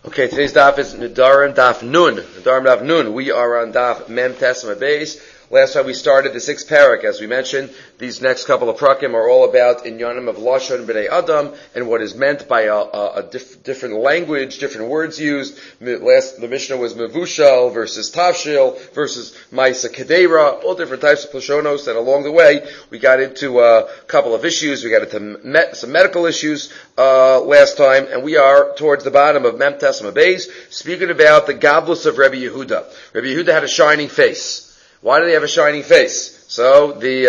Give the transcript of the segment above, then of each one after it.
Okay, today's daf is Nedarim Daf Nun. Nedarim Daf Nun. We are on Daf Mem Tesma Beis. Last time we started the sixth parak. As we mentioned, these next couple of prakim are all about inyanim of Lashon B'nei Adam and what is meant by a different language, different words used. The Mishnah was Mevushal versus Tavshil versus Maisa Kedera, all different types of Lashonos, and along the way we got into a couple of issues. We got into some medical issues last time, and we are towards the bottom of Mem Tesma Beis, speaking about the Gablus of Rabbi Yehuda. Rabbi Yehuda had a shining face. Why did he have a shining face? So he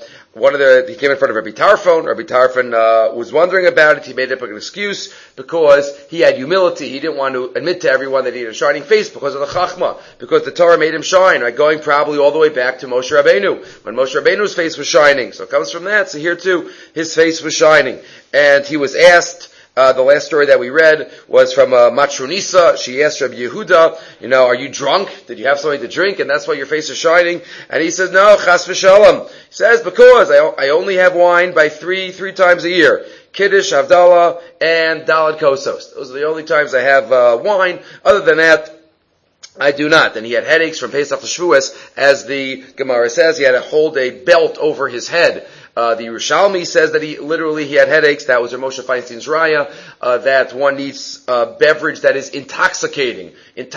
came in front of Rabbi Tarfon. Rabbi Tarfon was wondering about it. He made up an excuse because he had humility. He didn't want to admit to everyone that he had a shining face because of the Chachma, because the Torah made him shine, right? Going probably all the way back to Moshe Rabbeinu, when Moshe Rabbeinu's face was shining. So it comes from that. So here too, his face was shining. And he was asked, the last story that we read was from Matronisa. She asked Rabbi Yehuda, are you drunk? Did you have something to drink? And that's why your face is shining? And he says, no, chas v'shalom. He says, because I only have wine by three times a year. Kiddush, Havdalah, and Daled Kosos. Those are the only times I have wine. Other than that, I do not. And he had headaches from Pesach to Shavuos, as the Gemara says. He had to hold a belt over his head. The Yerushalmi says that he had headaches. That was Moshe Feinstein's raya, that one needs a beverage that is intoxicating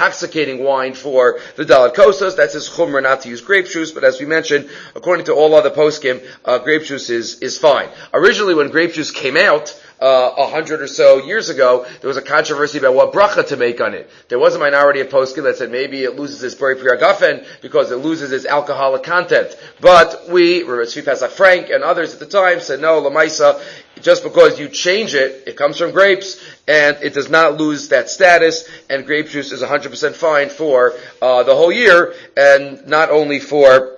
wine for the Daled Kosos. That's his chumrah not to use grape juice, but as we mentioned, according to all other poskim, grape juice is fine. Originally, when grape juice came out, 100 or so years ago, there was a controversy about what bracha to make on it. There was a minority of poskim that said maybe it loses its beri priagafen because it loses its alcoholic content. But Rabbi Tzvi Pesach Frank and others at the time said no, lamaisa, just because you change it come from grapes, and it does not lose that status, and grape juice is 100% fine for the whole year, and not only for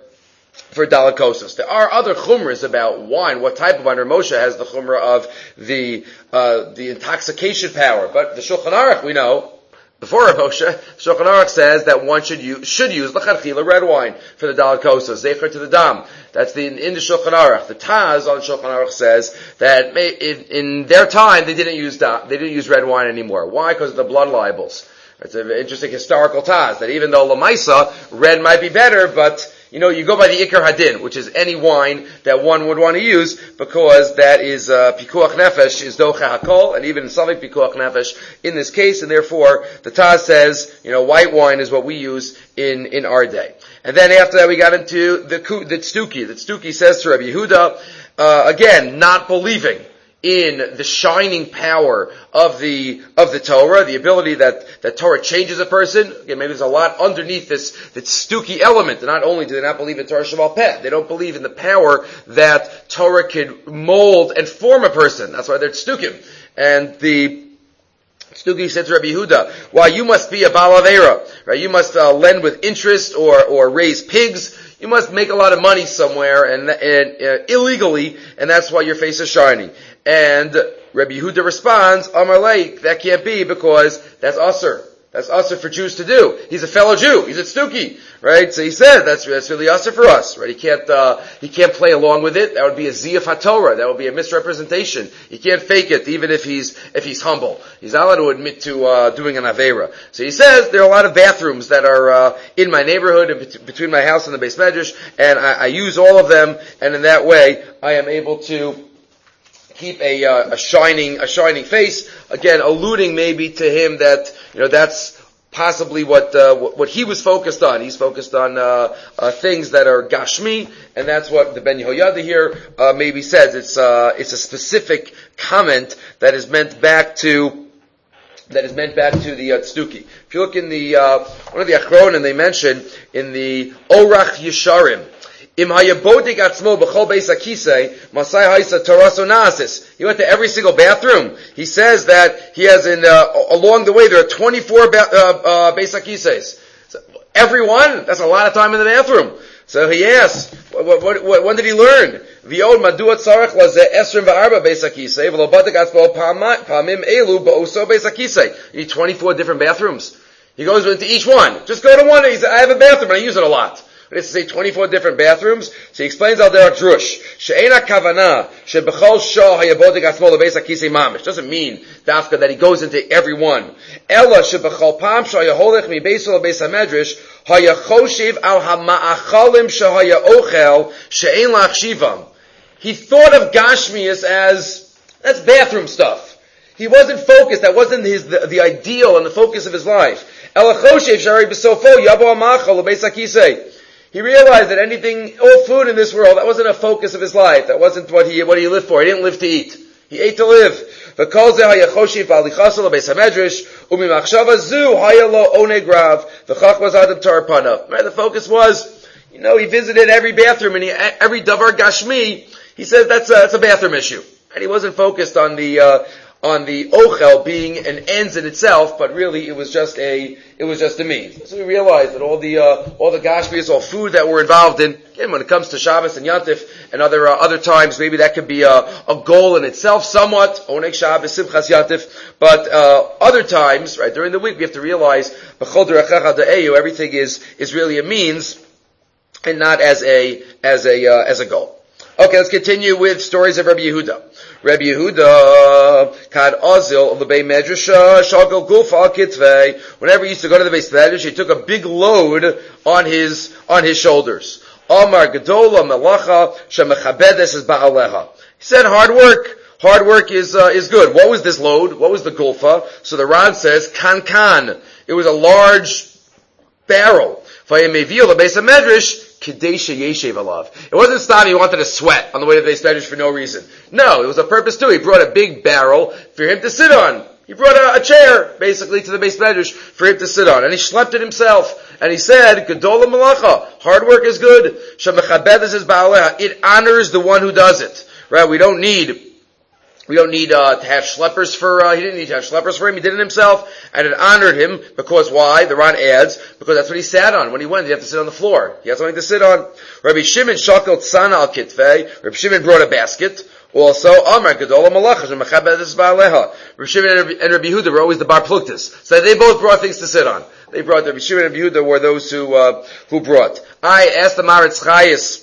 Daled Kosos. There are other chumras about wine. What type of wine? Moshe has the chumra of the intoxication power. But the Shulchan Aruch, we know, before Moshe, Shulchan Aruch says that one should use l'chadchila red wine for the Daled Kosos, zecher to the dam. That's in the Shulchan Aruch. The Taz on Shulchan Aruch says that in their time they didn't use red wine anymore. Why? Because of the blood libels. It's an interesting historical Taz that even though Lamaisa, red might be better, but you go by the Ikar Hadin, which is any wine that one would want to use, because that is Pikuach Nefesh, is Docha HaKol, and even in Savik Pikuach Nefesh in this case, and therefore the Taz says, white wine is what we use in our day. And then after that we got into the Tzduki. The Tzduki says to Rabbi Yehuda, again, not believing in the shining power of the Torah, the ability that Torah changes a person. Again, maybe there's a lot underneath this Tzduki element. Not only do they not believe in Torah Shemal Peh, they don't believe in the power that Torah can mold and form a person. That's why they're Tzdukim. And the Tzduki said to Rabbi Yehuda, "Why you must be a Baal Aveira, right? You must lend with interest or raise pigs. You must make a lot of money somewhere and illegally, and that's why your face is shining." And Rabbi Yehuda responds, Amar Lei, that can't be because that's usher. That's usher for Jews to do. He's a fellow Jew. He's a Tzduki, right? So he says that's really usher for us, right? He can't play along with it. That would be a ziyaf haTorah. That would be a misrepresentation. He can't fake it, even if he's humble. He's not allowed to admit to doing an aveira. So he says there are a lot of bathrooms that are in my neighborhood and between my house and the Beis Medrash, and I use all of them, and in that way I am able to keep a shining face, again alluding maybe to him that that's possibly what he was focused on. He's focused on things that are gashmi, and that's what the Ben Yehoyada here maybe says. It's a specific comment that is meant back to the Tzduki. If you look in the one of the Achronim, they mention in the Orach Yesharim, he went to every single bathroom. He says that he has along the way there are 24 Beis HaKiseis. So every one, that's a lot of time in the bathroom. So he asks, when did he learn? You need 24 different bathrooms. He goes into each one. Just go to one. He says, I have a bathroom and I use it a lot. What does it say? 24 different bathrooms? So he explains al derech drush. She'ena kavana shebechol shah hayabodek atzmo lebeis hakisei mamish. Doesn't mean dafka that he goes into every one. Ella shebechol pam shah yaholech mibeisol lebeis hamedrash hayachoshev al hama'achalim shahaya ochel she'en lachshivam. He thought of Gashmias as, that's bathroom stuff. He wasn't focused. That wasn't the ideal and the focus of his life. He realized that anything, all food in this world, that wasn't a focus of his life. That wasn't what he lived for. He didn't live to eat. He ate to live. The focus was, he visited every bathroom and every davar gashmi, he says that's a bathroom issue. And he wasn't focused on the ochel being an ends in itself, but really it was just a means. So we realized that all the gashmias, all food that we're involved in, again, when it comes to Shabbos and Yantif and other times, maybe that could be a goal in itself somewhat, Oneg Shabbos, Simchas Yantif, but other times, right, during the week we have to realize, everything is really a means and not as a goal. Okay, let's continue with stories of Rabbi Yehuda. Rabbi Yehuda, Kad Ozil, the Beit Medrash, Shagol Guf al Kitvei. Whenever he used to go to the Beit Medrash, he took a big load on his shoulders. Amar Gedola Melacha Shemechabedes es Ba'aleha. He said, hard work is good. What was this load? What was the gulfa? So the Ran says, Kan. It was a large barrel. Vayemevil the Beit Medrash. It wasn't Stam he wanted to sweat on the way to the Beis Medrash for no reason. No, it was a purpose too. He brought a big barrel for him to sit on. He brought a chair, basically, to the Beis Medrash for him to sit on. And he schlepped it himself. And he said, Gedola Malacha, hard work is good. Shemechabedes es ba'aleha. It honors the one who does it. Right? We don't need to have schleppers he didn't need to have schleppers for him, he did it himself, and it honored him, because why? The Ran adds, because that's what he sat on. When he went, he had to sit on the floor. He had something to sit on. Rabbi Shimon shakel tzana al kitvei. Rabbi Shimon brought a basket. Also, Amar Gedola Malacha, Shemechabedes ba'aleha. Rabbi Shimon and Rabbi Yehuda were always the bar pluktas. So they both brought things to sit on. They brought, Rabbi Shimon and Rabbi Yehuda were those who brought. I asked the Maritz Chayes,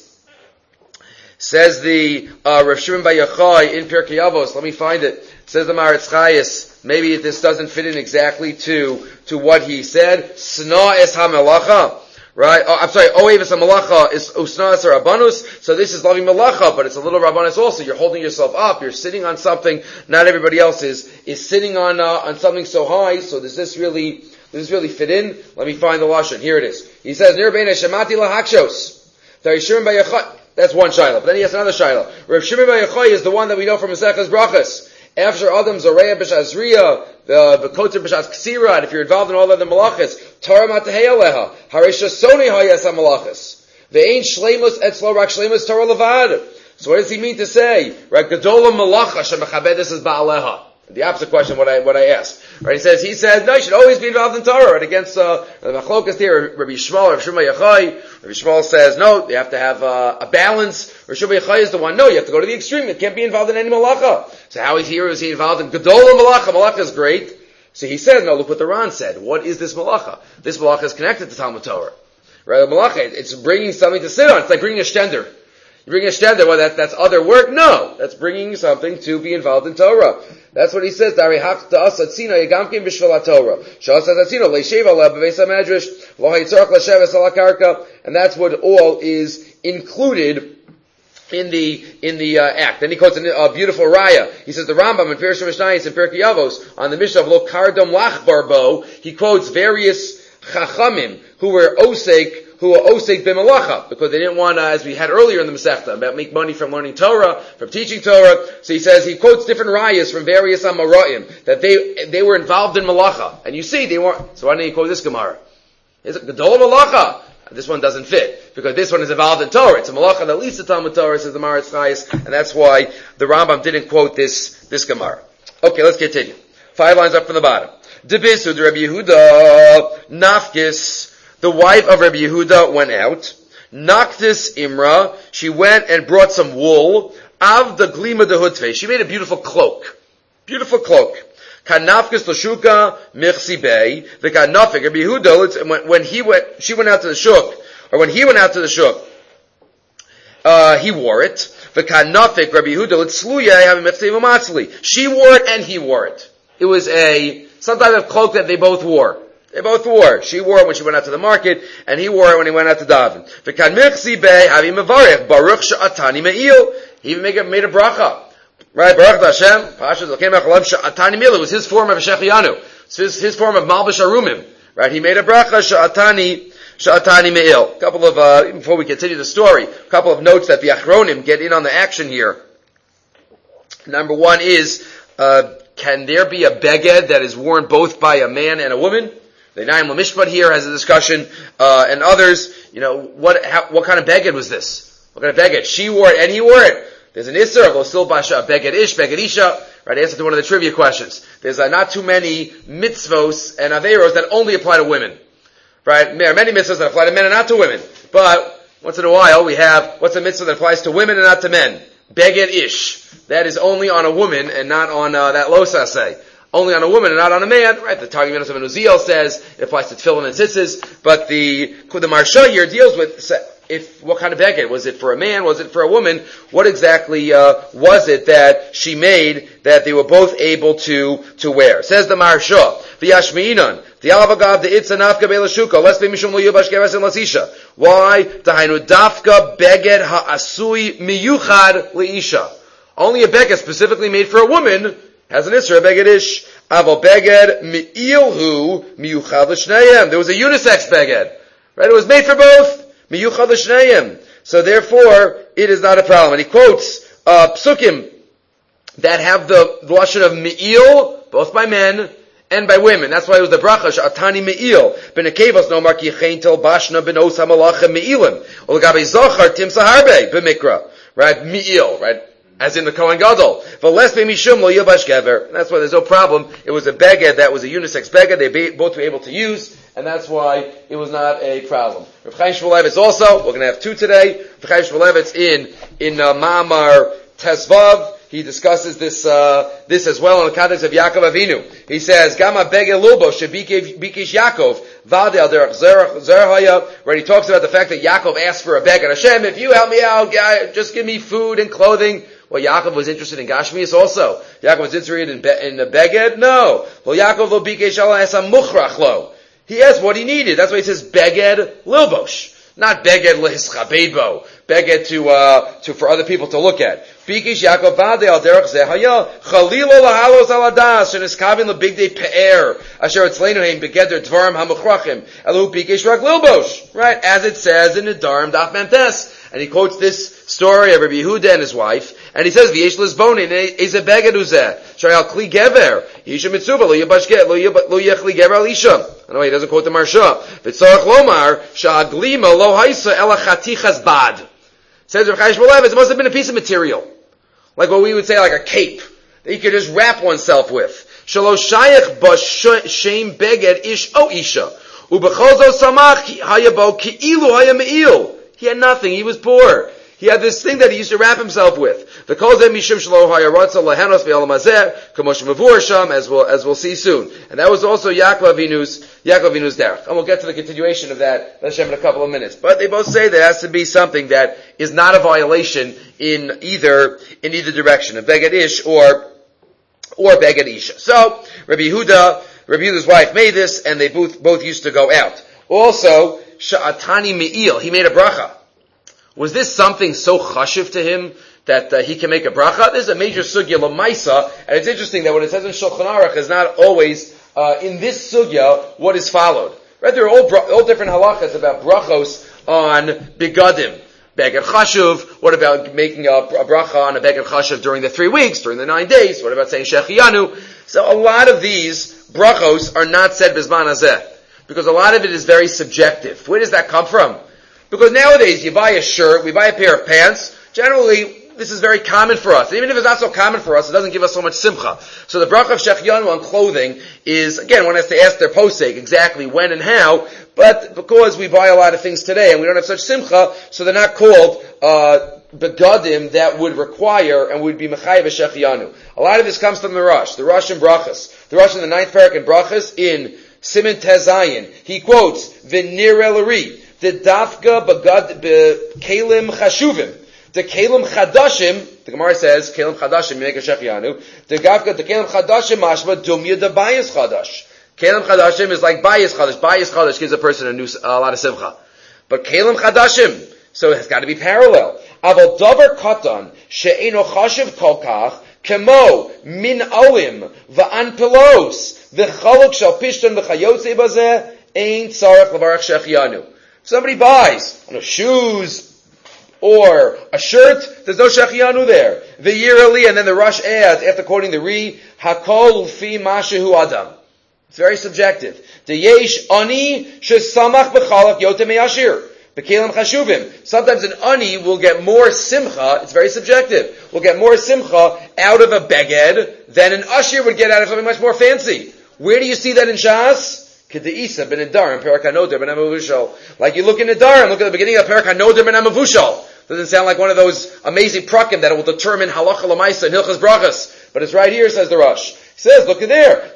says the Rav Shimon Bar Yochai in Pirkei Avos. Let me find it. Says the Maritz Chayes. Maybe this doesn't fit in exactly to what he said. Sna es hamelacha, right? I'm sorry. Oev es hamelacha is usna es rabbanus. So this is loving melacha, but it's a little rabbanus also. You're holding yourself up. You're sitting on something. Not everybody else is sitting on something so high. So does this really fit in? Let me find the lashon. Here it is. He says Nir bein shemati lahakshos. Rav Shimon Bar Yochai. That's one shayla. But then he has another shayla. Rav Shimon Bar Yochai is the one that we know from Maseches Brachas. After Adam Zoreya B'Shas Riya, the Kotzir B'Shas Ksira, and if you're involved in all other malachas, Torah Matahei Aleha, Harisha Soni Hayas HaMalachas. Ve'ein Shleimus Etzlo Rak Shleimus Torah Levad. So what does he mean to say? Right, Gedola Malacha Shemechabedes es Ba'aleha. The opposite question what I asked. Right, he said, no, you should always be involved in Torah. Right, against the Machlokas here, Rabbi Yishmael, Rabbi Shimon Bar Yochai. Rabbi Yishmael says, no, you have to have a balance. Rabbi Shimon Bar Yochai is the one, no, you have to go to the extreme. You can't be involved in any malacha. So how is he involved in Gedola Malacha? Malacha is great. So he said, no, look what the Ran said. What is this malacha? This malacha is connected to Talmud Torah. Right, the malacha, it's bringing something to sit on. It's like bringing a stender. You bring a stender, well, that's other work? No. That's bringing something to be involved in Torah. That's what he says. And that's what all is included in the act. Then he quotes a beautiful raya. He says the Rambam in Pirush Mishnayos and Pirkei Avos on the Mishnah of Lo Kardom Lach Barbo. He quotes various chachamim who were osek b'malacha, because they didn't want to, as we had earlier in the Masechta, about make money from learning Torah, from teaching Torah. So he says, he quotes different rayas from various Amoraim, that they were involved in malacha. And you see, they weren't. So why didn't he quote this Gemara? It's a Gedol Malacha. This one doesn't fit, because this one is involved in Torah. It's a malacha that leads to Talmud Torah, says the Maritz Chayes, and that's why the Rambam didn't quote this Gemara. Okay, let's continue. 5 lines up from the bottom. Debisu de Rabbi Yehuda, Nafkis, the wife of Rabbi Yehuda went out. Naktis Imra, she went and brought some wool. Av the glima de hutve, she made a beautiful cloak. Beautiful cloak. Kanafkis l'shuka mirsi bei. The kanafik, Rabbi Yehuda, she went out to the shuk or when he went out to the shuk, he wore it. V'kanafik Rabbi Yehuda l'tzluya having meftzei umatzli. She wore it and he wore it. It was some type of cloak that they both wore. They both wore. She wore it when she went out to the market, and he wore it when he went out to daven. V'kan mirchsi bei having mevarech baruch she'atani me'il. He even made a bracha. Right, Baruch Hashem, Pasha Zokem Achalam she'atani me'il. It was his form of Shechianu. It's his form of Malbish Arumim. Right, he made a bracha she'atani me'il. Couple of, before we continue the story, a couple of notes that the Achronim get in on the action here. Number one is, can there be a beged that is worn both by a man and a woman? The Naim Lamishpat here has a discussion, and others, what kind of beged was this? What kind of beged? She wore it and he wore it. There's an Isser, lo sil basha, beged ish, beged isha. Right, answer to one of the trivia questions. There's not too many mitzvos and averos that only apply to women. Right? There are many mitzvahs that apply to men and not to women. But, once in a while, we have, what's a mitzvah that applies to women and not to men? Beged ish. That is only on a woman and not on, that losa say. Only on a woman and not on a man. Right? The Targum Yonah of Uziel says it applies to tefillin and tzitzis. But the Marsha here deals with, what kind of beged? Was it for a man? Was it for a woman? What exactly, was it that she made that they were both able to wear? Says the Marsha, V'yashmi'inan, V'yalavagav de'itza nafka be'lashuka, lest be'mishum lo yubash keves and lasisha. Why? Tahainu dafka beged ha'asui miyuchad le'isha. Only a beged specifically made for a woman has an isra beged ish. Aval beged mi'ilhu miyuchad l'shnayim. There was a unisex beged. Right? It was made for both. Miyuchad l'shnayim. So therefore, it is not a problem. And he quotes, psukim that have the lashon of mi'il, both by men and by women. That's why it was the bracha, Atani me'il. Ben akevos no marki chein tel bashna ben os hamalachem me'ilim. Olagabe zachar tim saharbe b'mikra. Right? Me'il. Right? As in the Kohen Gadol. V'les be'mishum lo yibash gever. That's why there's no problem. It was a beged that was a unisex beged. They both were able to use. And that's why it was not a problem. Rav Chaim Shmulevitz also, we're going to have two today. Rav Chaim Shmulevitz in Ma'amar Tezvav, he discusses this as well in the context of Yaakov Avinu. He says, Gama beged lulbo shebikesh Yaakov, vade al derech zerahaya, where he talks about the fact that Yaakov asked for a beged. Hashem, if you help me out, just give me food and clothing. Well, Yaakov was interested in Gashmias also. Yaakov was interested in the beged? No. Well, Yaakov lo bikesh ala esa muchrach lo. He asked what he needed. That's why he says beged lilbosh, not beged lehischabedbo, beged to for other people to look at. Bikish Yaakov vade al derech zehaya chalilo lahalos aladas sheniskavin lebigdei pe'er asher etzleinu heim begeder dvarim hamuchrachim elu bikish rak lilbosh. Right, as it says in the Darm Daf Memtes. And he quotes this story of Rabbi Yehuda and his wife, and he says, "V'yesh lisbonin is a beged uzeh shayal kli gever yisha mitzuba lo yibashget lo yechli gever al isha." No, he doesn't quote the Marsha. V'tzarach lomar sha'aglima lo haisa ela chatichas bad. Says Rav Chaim Shmulevitz, it must have been a piece of material, like what we would say, like a cape that you could just wrap oneself with. Shalo shayach b'shem beged ish o isha ubechozo samach hayabo ki'ilu hayameil. He had nothing. He was poor. He had this thing that he used to wrap himself with. As we'll see soon. And that was also Yaakov Avinu's derech. And we'll get to the continuation of that, Hashem, in a couple of minutes. But they both say there has to be something that is not a violation in either direction, of Beged Ish or Beged Isha. So, Rabbi Yehuda's wife made this, and they both used to go out. Also, Sha'atani Me'il, he made a bracha. Was this something so chashiv to him that he can make a bracha? This is a major sugya l'maisa, and it's interesting that when it says in Shulchan Aruch, is not always in this sugya what is followed. Right? There are all different halachas about brachos on begadim. Beged chashuv, what about making a bracha on a beged chashuv during the 3 weeks, during the 9 days? What about saying Shechianu? So a lot of these brachos are not said bizman hazeh, because a lot of it is very subjective. Where does that come from? Because nowadays, you buy a shirt, we buy a pair of pants, generally, this is very common for us. Even if it's not so common for us, it doesn't give us so much simcha. So the bracha of Shechianu on clothing is, again, one has to ask their posek exactly when and how, but because we buy a lot of things today and we don't have such simcha, so they're not called begadim that would require and would be mechayev Shechianu. A lot of this comes from the Rosh in Brachas. The Rosh in the 9th parak in Brachas in Siman Tezayin. He quotes, V'nir elari, the dafka b'kelim chashuvim. The kelim chadashim, the Gemara says, kelim chadashim, you make a shechianu. The kelim chadashim mashma dumya da bayis chadash. Kelim chadashim is like bayis chadash. Bayis chadash gives a person a lot of simcha. But kelim chadashim, so it's got to be parallel. Aval davar katan she'eno chashiv kolkach kemo min olim va'an pilos v'chaluk shal pishton v'chayotze bazeh ein tzarech levarach shechianu. Somebody buys shoes or a shirt, there's no shechianu there. The year ali, and then the Rush adds, after quoting the Ri, hakol fi mashehu adam. It's very subjective. The yesh ani shesamach b'chalak yotem me'ashir. B'kelim chashuvim. Sometimes an ani will get more simcha, it's very subjective, will get more simcha out of a beged than an ashir would get out of something much more fancy. Where do you see that in Shas? Kedeisa ben Nedarim, Perak HaNoder ben Amavushal. Like you look in Nedarim, look at the beginning of Perak HaNoder ben Amavushal. Doesn't sound like one of those amazing prakim that will determine halacha l'maisa and hilchas brachas. But it's right here, says the Rush. He says, look at there.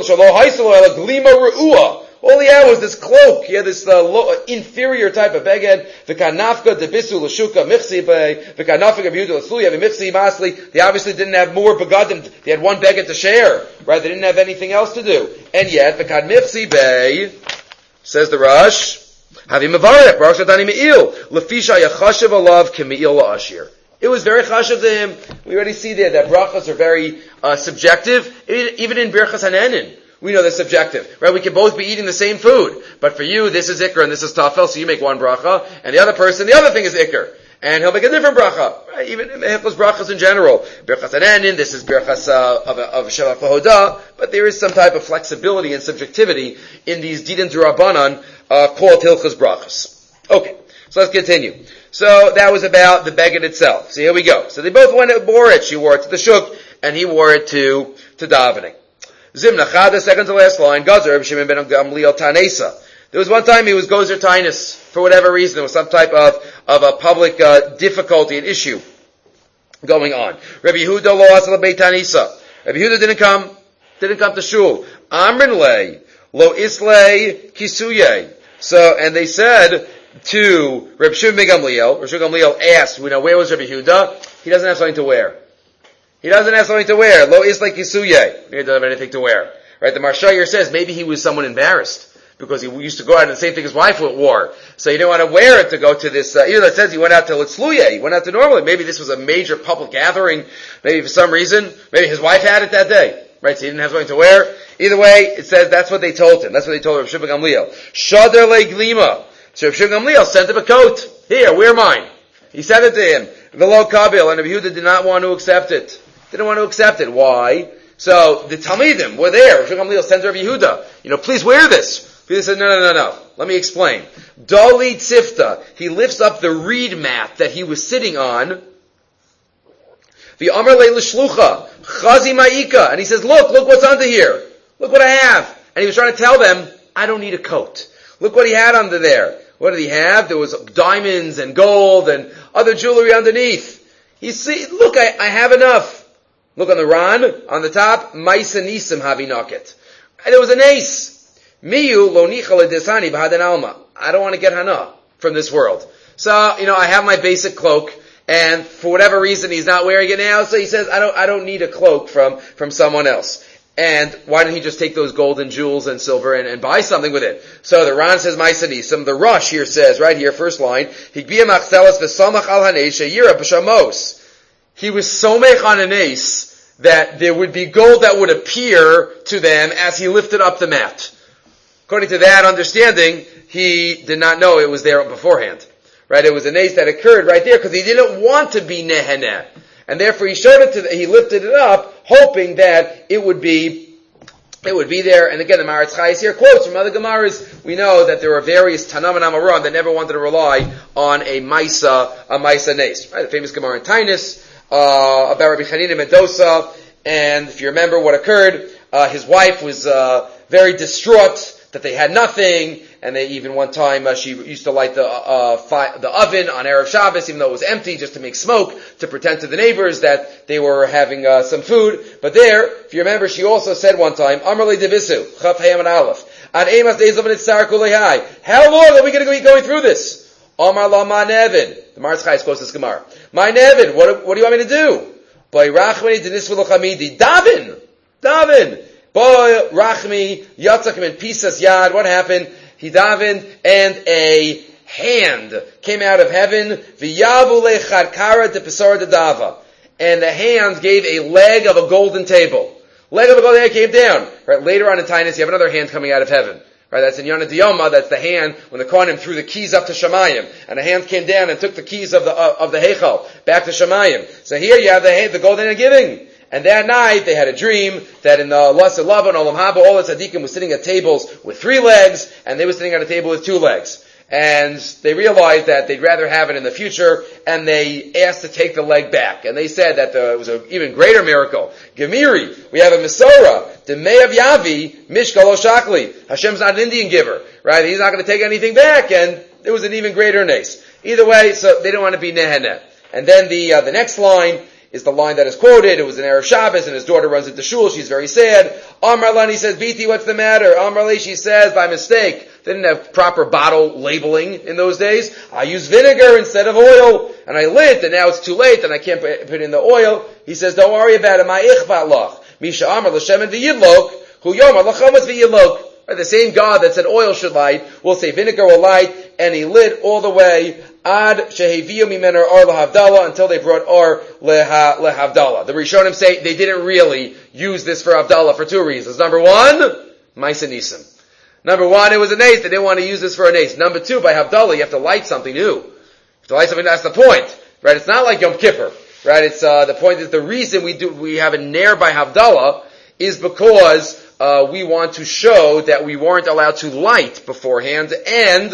All he had was this cloak. He had this inferior type of beged. V'kanafka debisu l'shuka michsi bei. V'kanafka b'yudu l'sluya v'michsi masli. They obviously didn't have more begadim. They had one beged to share. Right? They didn't have anything else to do. And yet, v'kan michsi bei, says the Rush, Havim Mavarech, Baruch Shatani Me'il, Lefisha Yachashiv Alav K'Me'il La'ashir. It was very chashiv to him. We already see there that brachas are very subjective. Even in Birchas Hanenin, we know they're subjective. Right? We can both be eating the same food. But for you, this is Iker and this is Tafel, so you make one bracha, and the other person, the other thing is Iker. And he'll make a different bracha. Right? Even in Hechlas brachas in general. Birchas Hanenin, this is Birchas of Shavach Lahoda, but there is some type of flexibility and subjectivity in these Didin D'Rabbanan called Hilchas brachas. Okay, so let's continue. So that was about the beged itself. So here we go. So they both wore it. She wore it to the shuk, and he wore it to davening. Zimna Chad, the second to last line, Gazer, Reb Shimon ben Gamliel Tanesa. There was one time he was Gozer Tainus, for whatever reason. There was some type of a public difficulty, an issue going on. Rabbi Yehuda lo asal beit Tanisa. Rabbi Yehuda didn't come to shul. Amrin le, lo islay kisuye. So, and they said to Reb Shimon ben Gamliel, Reb Shimon ben Gamliel asked, where was Rabbi Yehuda? He doesn't have something to wear. He doesn't have something to wear. Lo islay kisuye. He doesn't have anything to wear. Right? The Marshayer says maybe he was someone embarrassed, because he used to go out and the same thing his wife wore. So he didn't want to wear it to go to this, either that says he went out to Litzluye, he went out to normally. Maybe this was a major public gathering, maybe for some reason, maybe his wife had it that day. Right, so he didn't have something to wear. Either way, it says that's what they told him. That's what they told Reb Shimon ben Gamliel. Shader le glima. So Reb Shimon ben Gamliel sent him a coat. Here, wear mine. He sent it to him. V'lo kabil, and Rabbi Yehuda did not want to accept it. Didn't want to accept it. Why? So the Talmidim were there. Reb Shimon ben Gamliel sent Rabbi Yehuda, please wear this. He said, no. Let me explain. Dali tzifta. He lifts up the reed mat that he was sitting on. The Amar le l'shlucha. Chazi ma'ika. And he says, look what's under here. Look what I have. And he was trying to tell them, I don't need a coat. Look what he had under there. What did he have? There was diamonds and gold and other jewelry underneath. Look, I have enough. Look on the Ran, on the top, Maisa Nisim Havinaket. And there was an ace. Miyu lo nichal desani b'hadan alma. I don't want to get hana from this world. So, I have my basic cloak, and for whatever reason he's not wearing it now, so he says, I don't need a cloak from someone else. And why didn't he just take those gold and jewels and silver and buy something with it? So the Ran says, Maisanisim. The Rush here says, right here, first line, Higbiyam achzelas v'samach al hanesha yira b'shamos. He was somech on an ace that there would be gold that would appear to them as he lifted up the mat. According to that understanding, he did not know it was there beforehand. Right? It was an ace that occurred right there because he didn't want to be neheneh. And therefore he he lifted it up, hoping that it would be there. And again, the Maharatz Chayes here quotes from other Gemaras. We know that there are various Tanam and Amoram that never wanted to rely on a Maisa Nes. Right? The famous Gemara in Tainus, about Rabbi Chanina Mendoza. And if you remember what occurred, his wife was very distraught that they had nothing, and they even one time she used to light the oven on Erev Shabbos, even though it was empty, just to make smoke, to pretend to the neighbors that they were having some food. But there, if you remember, she also said one time, Amar le devisu, Chaf Hayam and Aleph, How long are we going to be going through this? Omar la ma nevin. The Maris Chai quotes this Gemara. My nevin, what do you want me to do? By Rachmani Denisvul Chamidi. Davin. Boy Rachmi Yatzakim and Pisas Yad. What happened? He davened and a hand came out of heaven. V'yavu lechadkara de pesar de dava. And the hand gave a leg of a golden table. Leg of a golden table came down. Right, later on in Tainus, you have another hand coming out of heaven. Right, that's in Yonah Diyoma, that's the hand when the Kohanim threw the keys up to Shamayim. And the hand came down and took the keys of the Heichal back to Shamayim. So here you have the golden hand giving. And that night they had a dream that in the Lasa Lava and Olam Haba, all the tzaddikim was sitting at tables with 3 legs, and they were sitting at a table with 2 legs. And they realized that they'd rather have it in the future, and they asked to take the leg back. And they said that it was an even greater miracle. Gemiri, we have a Mesorah, the Me'av Yavi, Mishkalo Shakli. Hashem's not an Indian giver, right? He's not going to take anything back, and it was an even greater nace. Either way, so they don't want to be Neheneh. And then the next line is the line that is quoted. It was an Erev Shabbos, and his daughter runs into shul. She's very sad. Amar Lani says, Biti, what's the matter? Amar Le, she says, by mistake, they didn't have proper bottle labeling in those days. I used vinegar instead of oil, and I lit, and now it's too late, and I can't put in the oil. He says, don't worry about it. My ichvat lach. Misha Amar L'Shem and V'yidlok, Hu Yomar L'chamas V'yidlok. The same God that said oil should light will say vinegar will light, and he lit all the way ad sheheviyu mimener or lehavdala until they brought or lehavdala. The Rishonim say they didn't really use this for Havdalah for 2 reasons. Number 1, Maisa Nisim. Number 1, it was a nace. They didn't want to use this for a nace. Number 2, by Havdalah you have to light something new. You have to light something. That's the point, right? It's not like Yom Kippur, right? It's the point is the reason we have a ner by Havdalah is because we want to show that we weren't allowed to light beforehand, and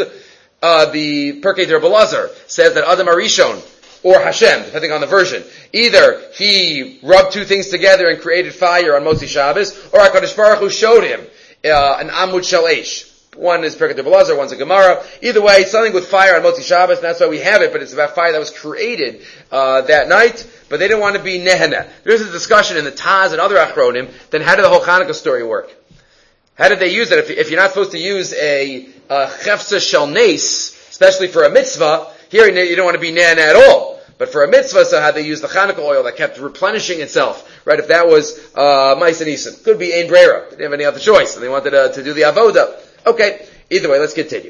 the Pirkei Der Belazar says that Adam Arishon, or Hashem, depending on the version, either he rubbed 2 things together and created fire on Motzi Shabbos, or HaKadosh Baruch Hu showed him an Amud Shel Eish. One is Pirkei Der Belazar, one's a Gemara. Either way, it's something with fire on Motzi Shabbos, and that's why we have it, but it's about fire that was created that night, but they didn't want to be Neheneh. There's a discussion in the Taz and other Achronim, then how did the whole Hanukkah story work? How did they use it? If you're not supposed to use a chefza shel nes, especially for a mitzvah, here you don't want to be Neheneh at all. But for a mitzvah, so how they use the Chanukah oil that kept replenishing itself, right? If that was Ma'aseh Nisim, could be Ein Breira. They didn't have any other choice, and they wanted to do the avoda. Okay, either way, let's continue.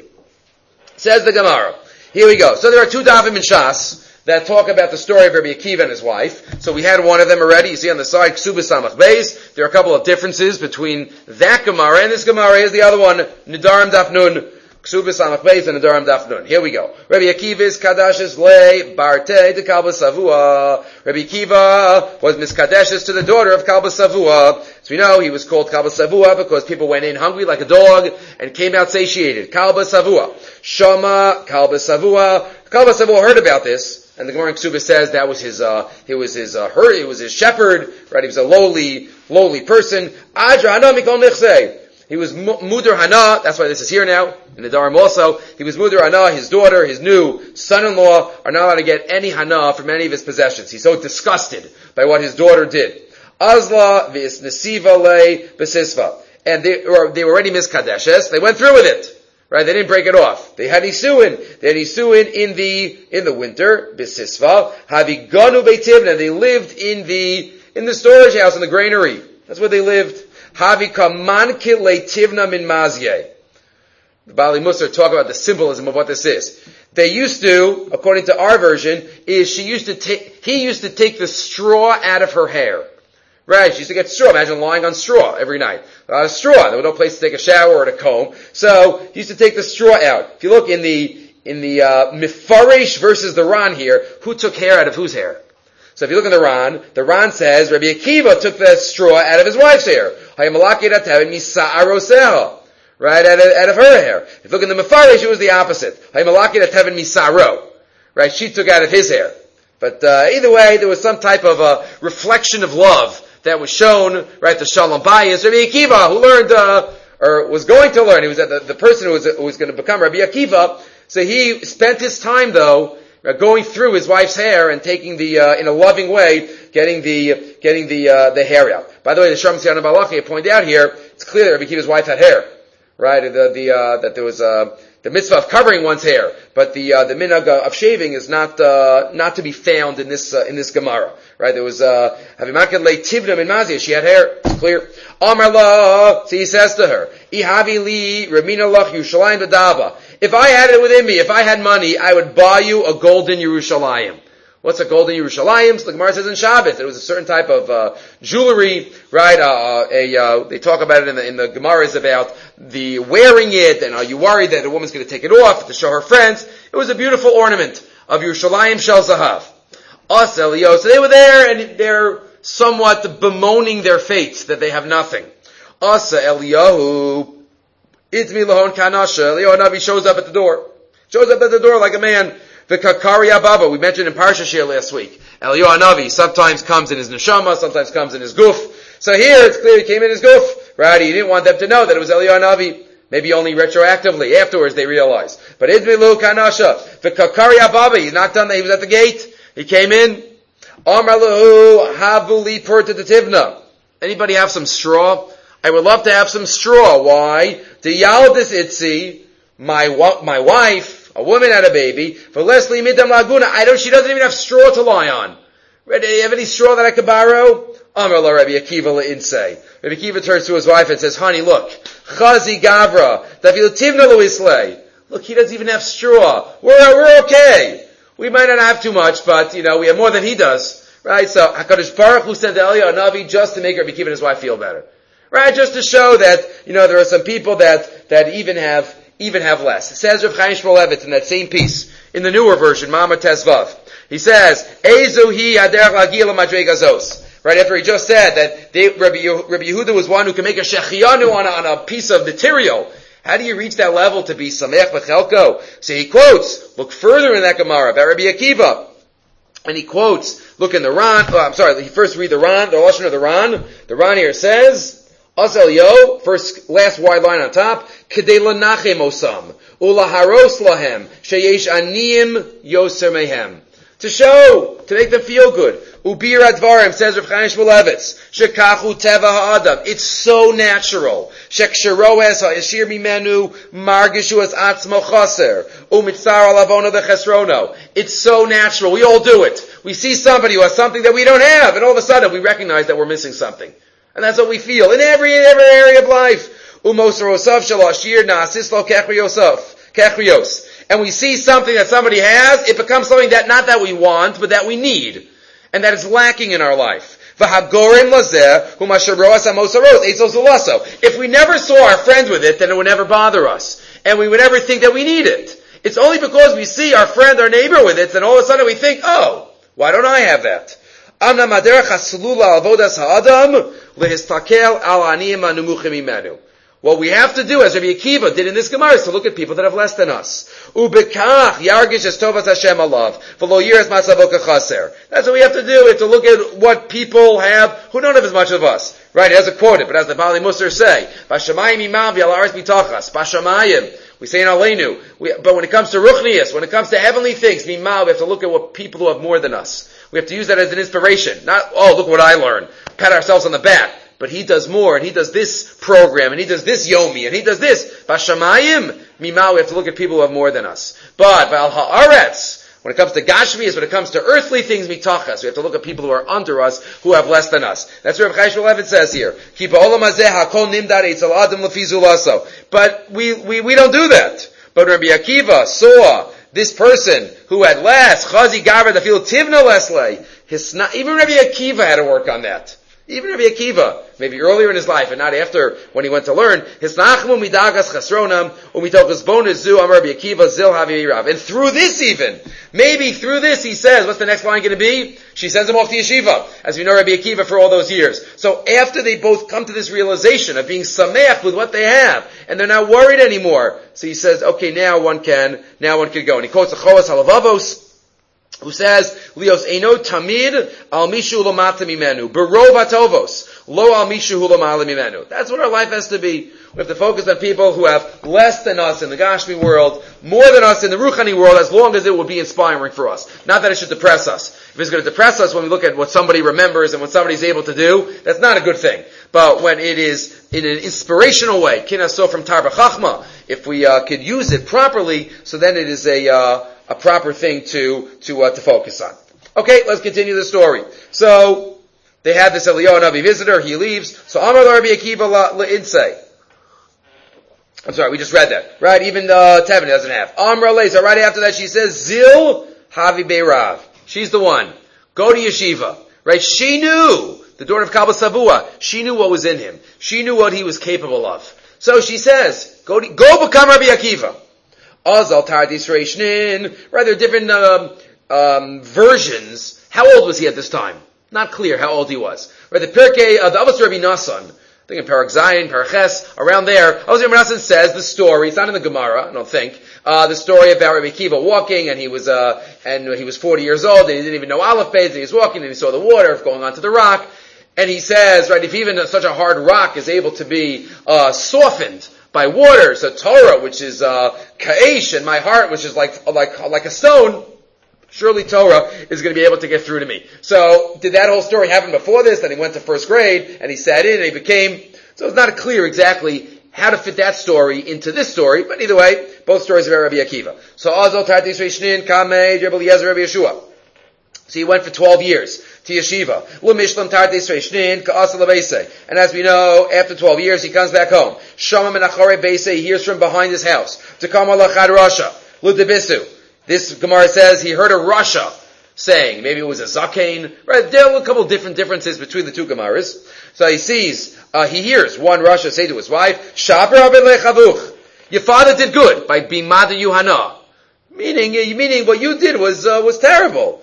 Says the Gemara. Here we go. So there are 2 davim in Shas that talk about the story of Rabbi Akiva and his wife. So we had one of them already. You see on the side, Ksubah Samach Beis. There are a couple of differences between that Gemara and this Gemara. Here's the other one, Nidarim Daf Nun. Ksubah Samach Beis and Nidarim Daf Nun. Here we go. Rabbi Akiva's Kadashes Le Barte de Kalba Savua. Rabbi Akiva was miskadeshes to the daughter of Kalba Savua. So we know he was called Kalba Savua because people went in hungry like a dog and came out satiated. Kalba Savua. Shama Kalba Savua. Kalba Savua heard about this. And the Gemara in Ksubah says that was his herd, he was his shepherd, right? He was a lowly person. Adra Hana Mikol Nichsei. He was Muder Hana, that's why this is here now, in the Dharm also. He was Muder Hana, his daughter, his new son-in-law are not allowed to get any Hana from any of his possessions. He's so disgusted by what his daughter did. Azla vis Nesiva le Besisva. And they were already miskadeshes, they went through with it. Right, they didn't break it off. They had Isuin. They had Isuin in the winter, Bisisva. Haviganu Beitivna. They lived in the storage house, in the granary. That's where they lived. Havikamanke Leitivna min Mazye. The Bali Musar talk about the symbolism of what this is. They used to, according to our version, he used to take the straw out of her hair. Right, she used to get straw. Imagine lying on straw every night. Straw. There was no place to take a shower or to comb. So, he used to take the straw out. If you look in the Mifarish versus the Ran here, who took hair out of whose hair? So if you look in the Ran says, Rabbi Akiva took the straw out of his wife's hair. Right, out of her hair. If you look in the Mifarish, it was the opposite. Right, she took out of his hair. But either way, there was some type of a reflection of love that was shown, right, the Shalom Bayis, Rabbi Akiva, who learned, or was going to learn. He was the person who was going to become Rabbi Akiva. So he spent his time, though, going through his wife's hair and taking in a loving way, getting the hair out. By the way, the Shalom Siyan Malachi pointed out here, it's clear that Rabbi Akiva's wife had hair. right? That there was the mitzvah of covering one's hair, but the minhag of shaving is not to be found in this Gemara, right? There was Havimakad le tivna min mazia. She had hair. It's clear. Amar la. So he says to her, Ihavi li remina lach Yerushalayim b'dava. If I had it within me, if I had money, I would buy you a golden Yerushalayim. What's a golden Yerushalayim? So the Gemara says in Shabbos, it was a certain type of jewelry, right? They talk about it in the Gemaras about the wearing it, and are you worried that a woman's going to take it off to show her friends? It was a beautiful ornament of Yerushalayim Shel Zahav. Us Eliyahu, so they were there, and they're somewhat bemoaning their fates that they have nothing. Us Eliyahu, Idmi Lahon Kanasha. Eliyahu Navi shows up at the door. Shows up at the door like a man. The Kakari Ababa, we mentioned in Parsha Shir last week. Eliyahu Navi sometimes comes in his neshama, sometimes comes in his guf. So here it's clear he came in his guf, right? He didn't want them to know that it was Eliyahu Navi. Maybe only retroactively. Afterwards they realized. But Idmilu Kanasha, the Kakari Ababa, he's not done that. He was at the gate. He came in. Amar Lahu Havuli Purtativna. Anybody have some straw? I would love to have some straw. Why? To Yaldis Itzi, my wife, a woman had a baby. For Leslie Midam Laguna, she doesn't even have straw to lie on. Do you have any straw that I could borrow? Amar la Rabbi Akiva le'insei. Rabbi Akiva turns to his wife and says, honey, look, Chazi Gavra, Davil Tivna Luislei. Look, he doesn't even have straw. We're okay. We might not have too much, but, we have more than he does. Right? So, HaKadosh Baruch Hu sent Eliyahu Navi just to make Rabbi Akiva and his wife feel better. Right? Just to show that, there are some people that even have less. It says Rav Chaim Shmulevitz in that same piece, in the newer version, Mama Tezvav. He says, Ezu hi haderech lagil madregazos. Right after he just said that Rabbi Yehuda was one who can make a shechianu on a piece of material. How do you reach that level to be samech b'chelko? So he quotes, look further in that Gemara about Rabbi Akiva. And he quotes, look in the Ran, he first read the Ran, the Lashon of the Ran. The Ran here says, Asel Yo, last wide line on top, Kedei lanachem osam, ulaharos lahem, sheyesh aniyim yoser mehem. To show, to make them feel good. Ubir advarim, says Rav Chaim Shmulevitz, shekachu teva ha'adam. It's so natural. Sheksheroes ha'eshir mimenu, margishu es atzmo chaser, umitzar alavona v'chesrono. It's so natural. We all do it. We see somebody who has something that we don't have, and all of a sudden we recognize that we're missing something. And that's what we feel in every area of life. And we see something that somebody has, it becomes something that not that we want, but that we need. And that is lacking in our life. If we never saw our friend with it, then it would never bother us. And we would never think that we need it. It's only because we see our friend, our neighbor with it, then all of a sudden we think, oh, why don't I have that? What we have to do, as Rabbi Akiva did in this Gemara, is to look at people that have less than us. That's what we have to do, is to look at what people have who don't have as much of us. Right, it has a quote, but as the Bali Musar say, we say in Aleinu, but when it comes to Ruchnius, when it comes to heavenly things, we have to look at what people who have more than us. We have to use that as an inspiration. Not, look what I learned. Pat ourselves on the back. But he does more, and he does this program, and he does this yomi, and he does this. Bashamayim, mima, we have to look at people who have more than us. But, Ba'al ha'aretz, when it comes to Gashmias, when it comes to earthly things, mitachas, we have to look at people who are under us, who have less than us. That's what Rav Chaim Shmulevitz says here. But we don't do that. But Rabbi Akiva saw this person who had less, chazi gaver dafil tivna leslei. Even Rabbi Akiva had to work on that. Even Rabbi Akiva, maybe earlier in his life and not after when he went to learn, and through this even, maybe through this he says, what's the next line going to be? She sends him off to yeshiva, as we know Rabbi Akiva for all those years. So after they both come to this realization of being sameach with what they have, and they're not worried anymore, so he says, okay, now one can go. And he quotes the Choas Halavavos, who says, Lios Eino Tamid Al Mishu Lamata Mimenu. Berov Atovos. Lo Al Mishu Lamala Mimenu. That's what our life has to be. We have to focus on people who have less than us in the Gashmi world, more than us in the Ruchani world, as long as it will be inspiring for us. Not that it should depress us. If it's going to depress us when we look at what somebody remembers and what somebody's able to do, that's not a good thing. But when it is in an inspirational way, kinaso from Tarba Chachma, if we could use it properly, so then it is a proper thing to focus on. Okay, let's continue the story. So they had this Eliyahu Navi visitor. He leaves. So Amar Rabbi Akiva la'inse. I'm sorry, we just read that, right? Even Tevin doesn't have. Amar Leza. Right after that, she says Zil Havi Beirav. She's the one. Go to yeshiva. Right? She knew, the daughter of Kabbalah Savua, she knew what was in him. She knew what he was capable of. So she says, go become Rabbi Akiva. Azal Tardis Reishnin. Right, there are different versions. How old was he at this time? Not clear how old he was. Right, the Pirkei, the Avos Rabbi Nassan, I think in Parak Zayin, Parak Ches, around there, Avos Rabbi Nassan says the story, it's not in the Gemara, I don't think, the story about Rabbi Akiva walking, and he was 40 years old, and he didn't even know Aleph Beis, and he was walking, and he saw the water going onto the rock, and he says, right, if even such a hard rock is able to be softened by water, so Torah, which is Ka'esh, and my heart, which is like a stone, surely Torah is going to be able to get through to me. So, did that whole story happen before this? Then he went to first grade, and he sat in, and he became, so it's not clear exactly how to fit that story into this story, but either way, both stories are about Rabbi Akiva. So, Azal Tartis Reishnin, Kamei, Rabbi Eliezer, Rabbi Yeshua. So he went for 12 years to yeshiva. And as we know, after 12 years, he comes back home. He hears from behind his house. This Gemara says he heard a Rasha saying, maybe it was a Zakein, right? There are a couple of different differences between the two Gemaras. So he hears one Rasha say to his wife, your father did good by being Mother Yuhana. Meaning what you did was terrible.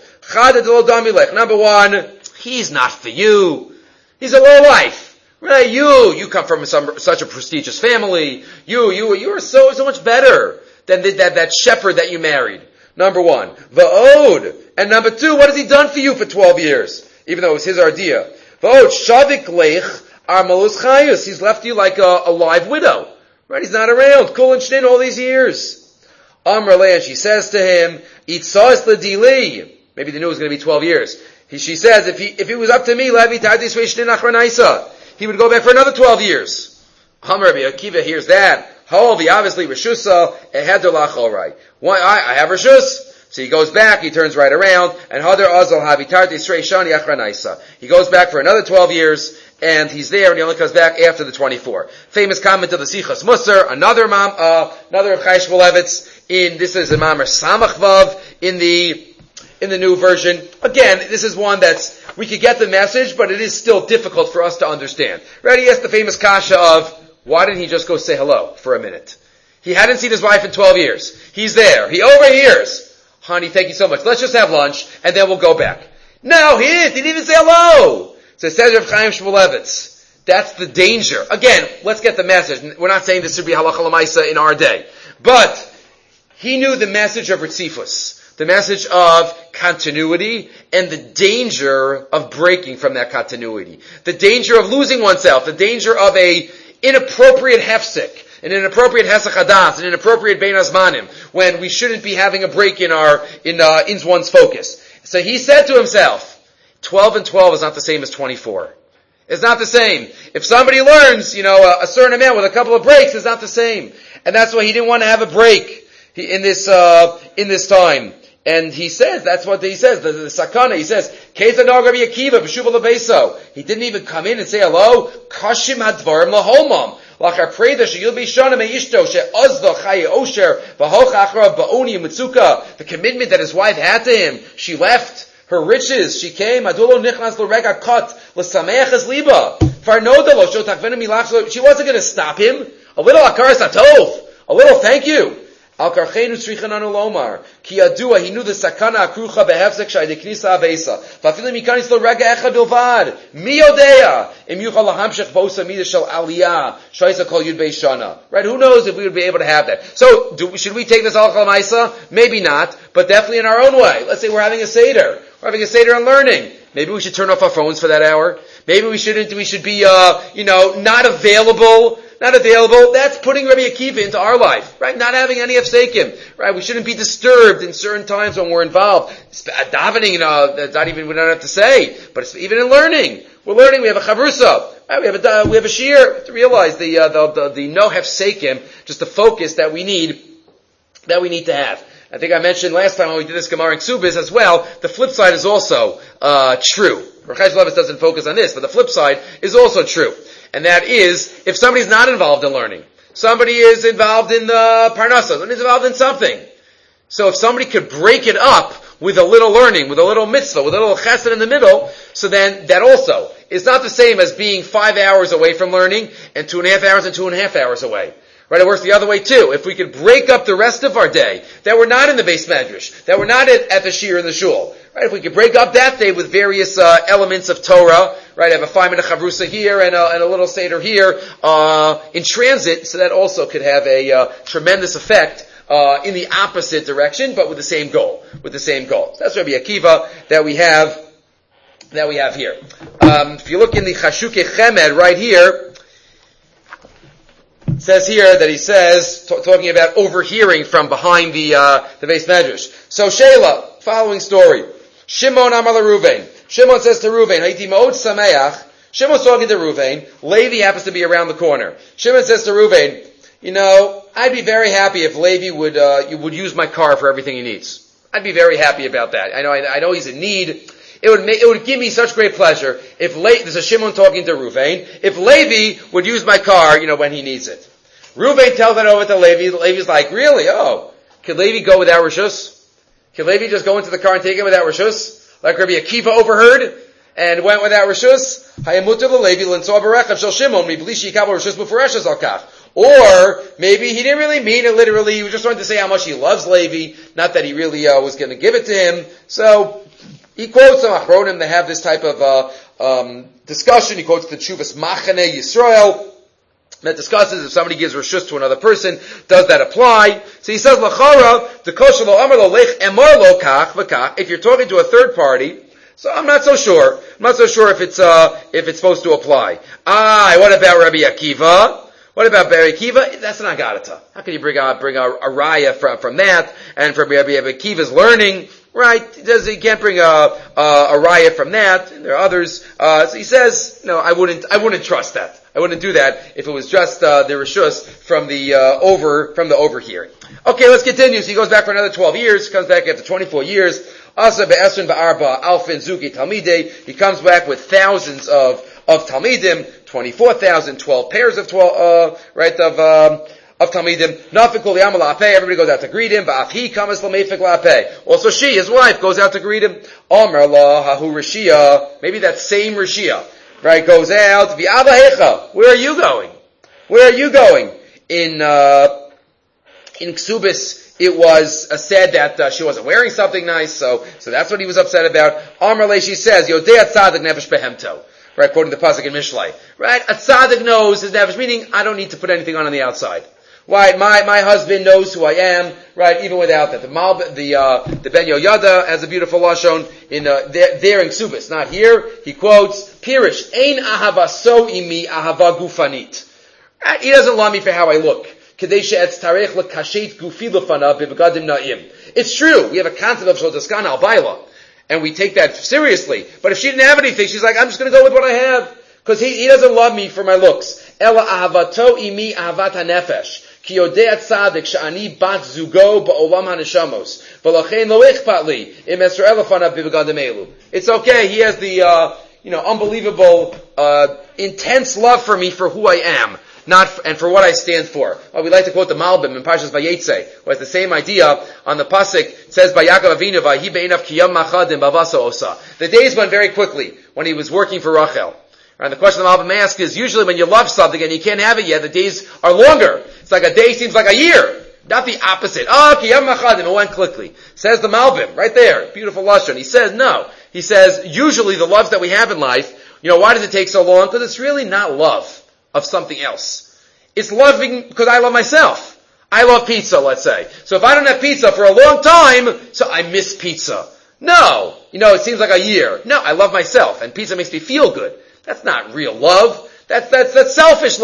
Number one, he's not for you. He's a low life. Right? You come from such a prestigious family. You are so much better than that shepherd that you married. Number one. Va'od. And number two, what has he done for you for 12 years? Even though it was his idea. Va'od. Shavik lech armalus chayus. He's left you like a live widow. Right? He's not around. Kul and shnin all these years. Amrale, and she says to him, Itzas ledili. Maybe they knew it was going to be 12 years. She says, if it was up to me, Levi Tardis Reishnin Achranaisa, he would go back for another 12 years. Amar Rabbi Akiva hears that. Hovi, obviously, Rishusa, Eheder Lachorai. Why, I have Rishus. So he goes back, he turns right around, and Hadar Azal Havi Tardis Reishani Achranaisa. He goes back for another 12 years, and he's there, and he only comes back after the 24. Famous comment of the Sichas Musar, another of Chai Shmulevitz, this is a Mamer Samach Vav, in the new version. Again, this is one we could get the message, but it is still difficult for us to understand. Right? He asked the famous kasha of, why didn't he just go say hello for a minute? He hadn't seen his wife in 12 years. He's there. He overhears. Honey, thank you so much. Let's just have lunch, and then we'll go back. No, he didn't even say hello. So it says Rav Chaim Shmulevitz. That's the danger. Again, let's get the message. We're not saying this should be halacha l'maisa in our day. But he knew the message of Ritzifus, the message of continuity, and the danger of breaking from that continuity. The danger of losing oneself, the danger of a inappropriate hefsek, an inappropriate hesach hadas, an inappropriate bein hazmanim, when we shouldn't be having a break in one's focus. So he said to himself, 12 and 12 is not the same as 24. It's not the same. If somebody learns, a certain amount with a couple of breaks, it's not the same. And that's why he didn't want to have a break in this time. And he says, that's what he says, the sakana, he says, Keitzad Nahag Rabbi Akiva b'shuva lebeso. He didn't even come in and say hello. Kashim hadvarim laholmam. Lachar preda sheyil b'shana me'ishto she'ozva chaye osher v'hoch achra ba'oni mitzuka. The commitment that his wife had to him, she left her riches, she came, adulo nichnas l'rega kot l'sameach es liba. Farnodalo shotakvenu milach. She wasn't going to stop him. A little akaras atov. A little thank you. Al karchenu tzrichananu lomar ki adua, he knew the sakana akrucha behefzek shay deknisa avesa vafilim mikanis lo rega echad bilvad mi yodea im yuchal lahamshech bosa mida shel aliyah shaysa kol yud beishana. Right? Who knows if we would be able to have that? So, should we take this al chalamaysa? Maybe not, but definitely in our own way. Let's say we're having a seder. We're having a seder and learning. Maybe we should turn off our phones for that hour. Maybe we should be, not available not available, that's putting Rabbi Akiva into our life, right? Not having any Hafsekim, right? We shouldn't be disturbed in certain times when we're involved. Davening, that's not even, we don't have to say, but it's even in learning. We're learning, we have a chavrusa, right? We have a shir, to realize the no Hafsekim, just the focus that we need to have. I think I mentioned last time when we did this Gemara in Ksubis as well, the flip side is also true. Rechaim Levis doesn't focus on this, but the flip side is also true. And that is, if somebody's not involved in learning, somebody is involved in the parnasa, somebody's involved in something. So if somebody could break it up with a little learning, with a little mitzvah, with a little chesed in the middle, so then that also is not the same as being 5 hours away from learning and 2.5 hours and 2.5 hours away. Right, it works the other way too. If we could break up the rest of our day, that we're not in the base medrash, that we're not at the shir in the shul, right? If we could break up that day with various elements of Torah, right? Have a 5-minute chavrusa here and a little seder here in transit, so that also could have a tremendous effect in the opposite direction, but with the same goal. So that's Rabbi Akiva that we have here. If you look in the Chashukei Chemed right here. It says here that he says, talking about overhearing from behind the base medrash. So Sheila, following story. Shimon Amar Ruvain. Shimon says to Ruvain, Haiti Ma'od Sameach. Shimon's talking to Ruvain. Levi happens to be around the corner. Shimon says to Ruvain, I'd be very happy if Levi would use my car for everything he needs. I'd be very happy about that. I know he's in need. It would give me such great pleasure if this is Shimon talking to Ruvain, if Levi would use my car, when he needs it. Ruvain tells that over to Levi. Levi's like, really? Oh, could Levi go without rishus? Could Levi just go into the car and take it without rishus? Like Rabbi Akiva overheard and went without rishus? Or maybe he didn't really mean it literally. He was just trying to say how much he loves Levi, not that he really was going to give it to him. So he quotes some Achronim that have this type of discussion. He quotes the Tshuvas Machane Yisrael that discusses if somebody gives reshus to another person, does that apply? So he says, L'chara, T'kosher lo amar lo lech emar lo kach v'kach. If you're talking to a third party, so I'm not so sure. I'm not so sure if it's supposed to apply. What about Rabbi Akiva? What about Rabbi Akiva? That's an agadata. How can you bring a raya from that? And from Rabbi Akiva's learning, right? He can't bring a raya from that. And there are others. So he says, no, I wouldn't trust that. I wouldn't do that if it was just the reshus from the overhearing. Okay, let's continue. So he goes back for another 12 years. Comes back after 24 years. Asa be'esrin ba'arba alfin zuki talmidei. He comes back with thousands of talmidim, 24,000, 12 pairs of talmidim. Nafikul yamal la'apeh. Everybody goes out to greet him. Ba'afhi kamas l'meifik la'apeh. Also she, his wife, goes out to greet him. Omer la hahu rishia. Maybe that same rishia. Right, goes out. V'avahecha. Where are you going? In Ksubis, it was said that she wasn't wearing something nice, so that's what he was upset about. Amar le, she says, Yodei atzadik nefesh behemto. Right, quoting the pasuk in Mishlei. Right, a tzaddik knows his nefesh, meaning I don't need to put anything on the outside. Right, my husband knows who I am, right, even without that. The Ben Yoyada has a beautiful lashon there in Ksubis, not here. He quotes, Pirish, Ein ahava so imi ahava gufanit. Right, he doesn't love me for how I look. It's true, we have a concept of Shotazkan al-Baila, and we take that seriously. But if she didn't have anything, she's like, I'm just going to go with what I have. Because he doesn't love me for my looks. Ela ahavato imi ahavat hanefesh. Ki yodei tzadik sh'ani bat zugo ba'olam haneshamos. V'lachein lo ichpat li im Yisrael lefanav b'begadim elu. It's okay. He has the unbelievable intense love for me for who I am, and for what I stand for. Well, we like to quote the Malbim in Parshas Vayetze, who has the same idea on the pasuk. It says by Yaakov Avinu, "Vayhi be'inav kiyam machadim bavaso osa." The days went very quickly when he was working for Rachel. And the question the Malbim asks is, usually when you love something and you can't have it yet, the days are longer. It's like a day seems like a year. Not the opposite. Kiyam machadim, it went quickly. Says the Malbim, right there. Beautiful lashon. He says, no. He says, usually the loves that we have in life, why does it take so long? Because it's really not love of something else. It's loving because I love myself. I love pizza, let's say. So if I don't have pizza for a long time, so I miss pizza. No. It seems like a year. No, I love myself, and pizza makes me feel good. That's not real love. That's selfish love.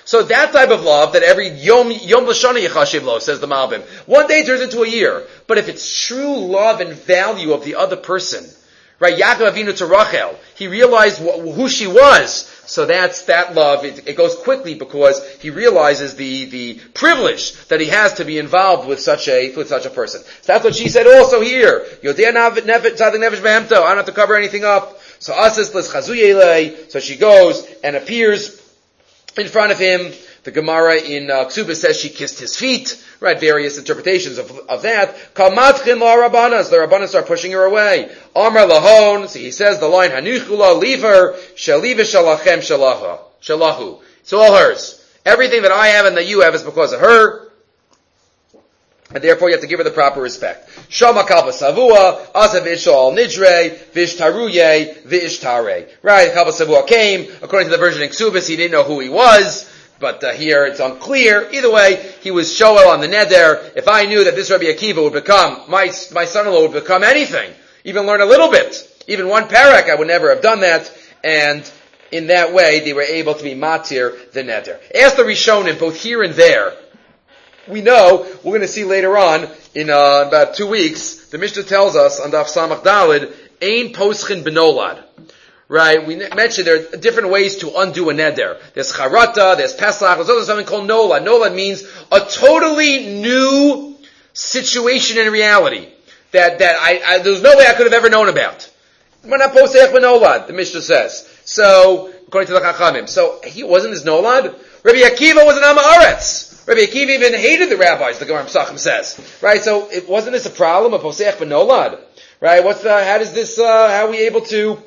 So that type of love that every Yom L'Shana Yechashiv Lo, says the Malbim, one day turns into a year. But if it's true love and value of the other person, right? Yaakov Avinu to Rachel, he realized who she was. So that's that love. It goes quickly because he realizes the privilege that he has to be involved with such a person. So that's what she said also here. Yodea Nefesh Behemto. I don't have to cover anything up. So so she goes and appears in front of him. The Gemara in Ksubah says she kissed his feet, right? Various interpretations of that. Kalmatchin la Rabbanas. The Rabbanas start pushing her away. Amar lahon. So he says the line, Hanuchula, leave her. Shaliva shalachem shalahu. It's all hers. Everything that I have and that you have is because of her. And therefore you have to give her the proper respect. Shama kalba savua, asav ishal nidre, vishtaruye, vishtare. Right? Kalba savua came. According to the version in Ksubas, he didn't know who he was. But here it's unclear. Either way, he was Shoel on the neder. If I knew that this Rabbi Akiva would become, my son-in-law would become anything, even learn a little bit, even one parak, I would never have done that. And in that way, they were able to be matir the neder. Ask the Rishonim, both here and there. We know, we're going to see later on, in about 2 weeks, the Mishnah tells us, on Daf Samach Dalid, Ein Poschin Benolad. Right, we mentioned there are different ways to undo a neder. There's charata, there's pesach, there's also something called nolad. Nolad means a totally new situation in reality that there's no way I could have ever known about. We're not posech b'nolad, the Mishnah says. So, according to the Chachamim. So, he wasn't his nolad. Rabbi Akiva was an Am Haaretz. Rabbi Akiva even hated the rabbis, the Gemara Pesachim says. Right, so wasn't this a problem, a posech b'nolad? Right, how are we able to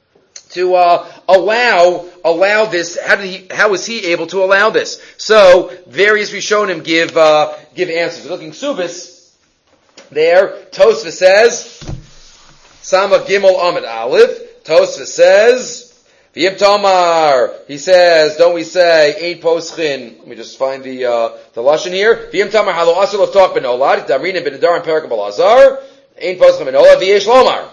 allow this? How was he able to allow this? So various Rishonim give answers. We're looking Subis there. Tosfos says Sama Gimel Amid Aleph. Tosfos says V'yim Tamar. He says, don't we say Ein Poschin? Let me just find the lashon here. V'yim Tamar Halo Asur L'Tach Ben Olad Damrin Ben Adar and Perak Balazar Ein Poschin Ben Olad V'yesh Lomar.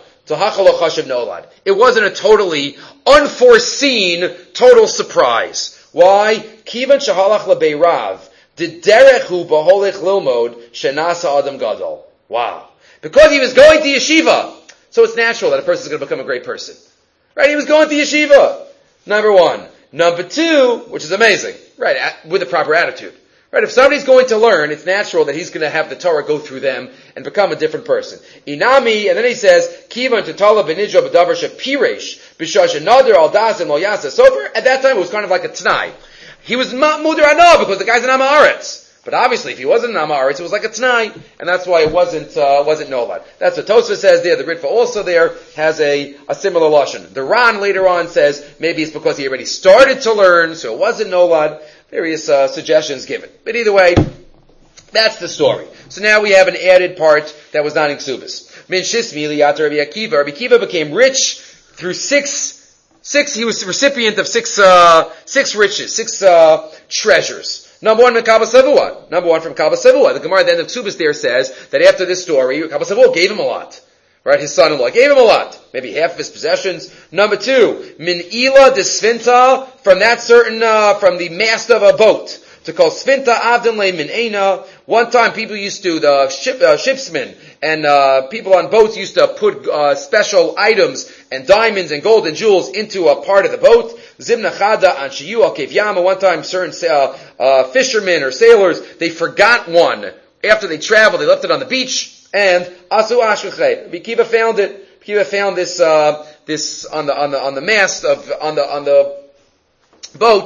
It wasn't a totally unforeseen, total surprise. Why? Kivan shahalach lebeirav dederechu baholich lilmod shenasa adam gadol. Wow! Because he was going to yeshiva, so it's natural that a person is going to become a great person, right? He was going to yeshiva. Number one. Number two, which is amazing, right? With the proper attitude. Right, if somebody's going to learn, it's natural that he's going to have the Torah go through them and become a different person. Inami, and then he says, Kivan Tatala Benidjo B'davar Shepiresh B'shash Nader Al Dasim Lo Yasa Sofer. At that time, it was kind of like a T'nai. He was Muder Anah because the guy's an Am Haaretz. But obviously, if he wasn't an Am Haaretz, it was like a T'nai, and that's why it wasn't Nolad. That's what Tosfos says there. The Ritva also there has a similar lashon. The Ran later on says maybe it's because he already started to learn, so it wasn't Nolad. Various suggestions given. But either way, that's the story. So now we have an added part that was not in Ksubas. Min Shismi Liyata Rabbi Akiva. Rabbi Akiva became rich through six, he was the recipient of six riches, six treasures. Number one from Kabbalah Savua. The Gemara at the end of Ksubas there says that after this story, Kabbalah Savua gave him a lot. Right, his son-in-law gave him a lot, maybe half of his possessions. Number two, min ila de sfinta, from that certain, from the mast of a boat, to call sfinta avdin le min eina. One time people used to, the shipsmen and people on boats used to put special items and diamonds and gold and jewels into a part of the boat. Zimna chada an shiyu al kev yama. One time certain fishermen or sailors, they forgot one. After they traveled, they left it on the beach. And Asu Ashkechei. Rabbi Akiva found it. Rabbi Akiva found this on the mast on the boat.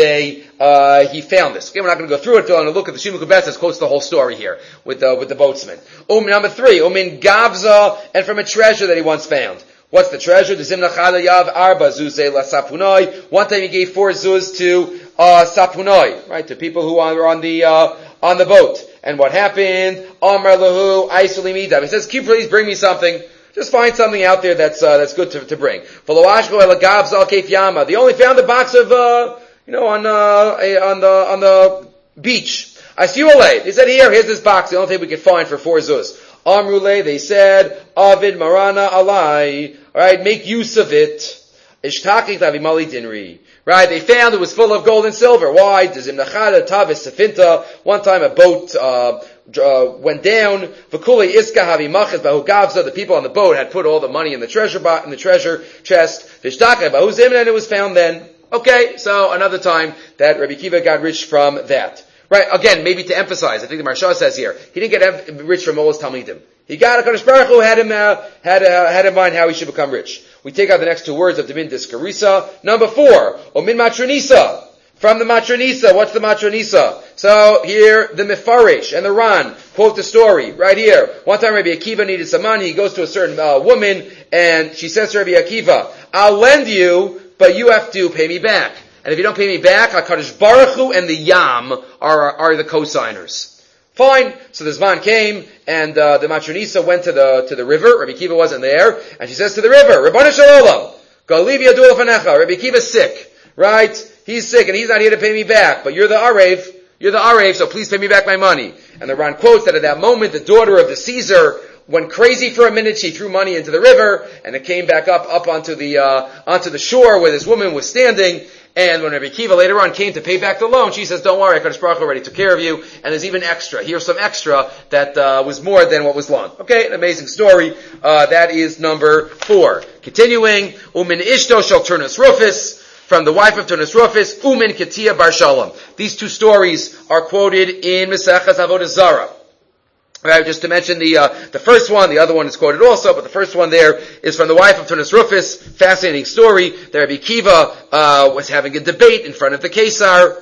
He found this. Okay, we're not going to go through it. We're going to look at the Shimon Kubetzes quotes the whole story here with the boatsman. Number three, Umin Gavza, and from a treasure that he once found. What's the treasure? The Zimna Chada Yav Arba Zuzei La Sapunoi. One time he gave 4 zuz to Sapunoi, right, to people who are on the boat. And what happened? Amar lahu aisuli midam. He says, please bring me something. Just find something out there that's good to bring. They only found the box of on the beach. Asiulei. They said, here's this box. The only thing we could find for 4 zuz. Amrule, they said, Avid Marana Alai. Alright, make use of it. Ishtaki Tavimali Dinri. Right? They found it was full of gold and silver. Why? One time a boat went down. The people on the boat had put all the money in the treasure chest. And it was found then. Okay, so another time that Rabbi Akiva got rich from that. Right? Again, maybe to emphasize, I think the Maharsha says here, he didn't get rich from all his Talmidim. He got a Kadosh Baruch Hu had in mind how he should become rich. We take out the next two words of Dimin Diskarisa. Number 4, Omin Matronisa. From the Matronisa. What's the Matronisa? So here, the Mefarish and the Ran quote the story right here. One time Rabbi Akiva needed some money. He goes to a certain woman and she says to Rabbi Akiva, I'll lend you, but you have to pay me back. And if you don't pay me back, HaKadosh Baruch Hu and the Yam are the co-signers. Fine. So the Zman came, and the Matronisa went to the river. Rabbi Akiva wasn't there, and she says to the river, Rabbanu Shalom, go leave Yadul Fanecha. Rabbi Akiva's sick, right? He's sick, and he's not here to pay me back. But you're the Arev, so please pay me back my money. And the Ran quotes that at that moment, the daughter of the Caesar went crazy for a minute. She threw money into the river, and it came back up onto the shore where this woman was standing. And when Rabbi Akiva later on came to pay back the loan, she says, don't worry, HaKadosh Baruch Hu already took care of you, and there's even extra. Here's some extra that was more than what was loaned. Okay, an amazing story. That is number 4. Continuing, Umin Ishto Shel Turnus Rufus, from the wife of Turnus Rufus, Umin Ketia Bar Shalom. These two stories are quoted in Mesechas Avodah Zarah. Right, just to mention the first one, the other one is quoted also, but the first one there is from the wife of Turnus Rufus. Fascinating story. That Rabbi Akiva was having a debate in front of the Kesar.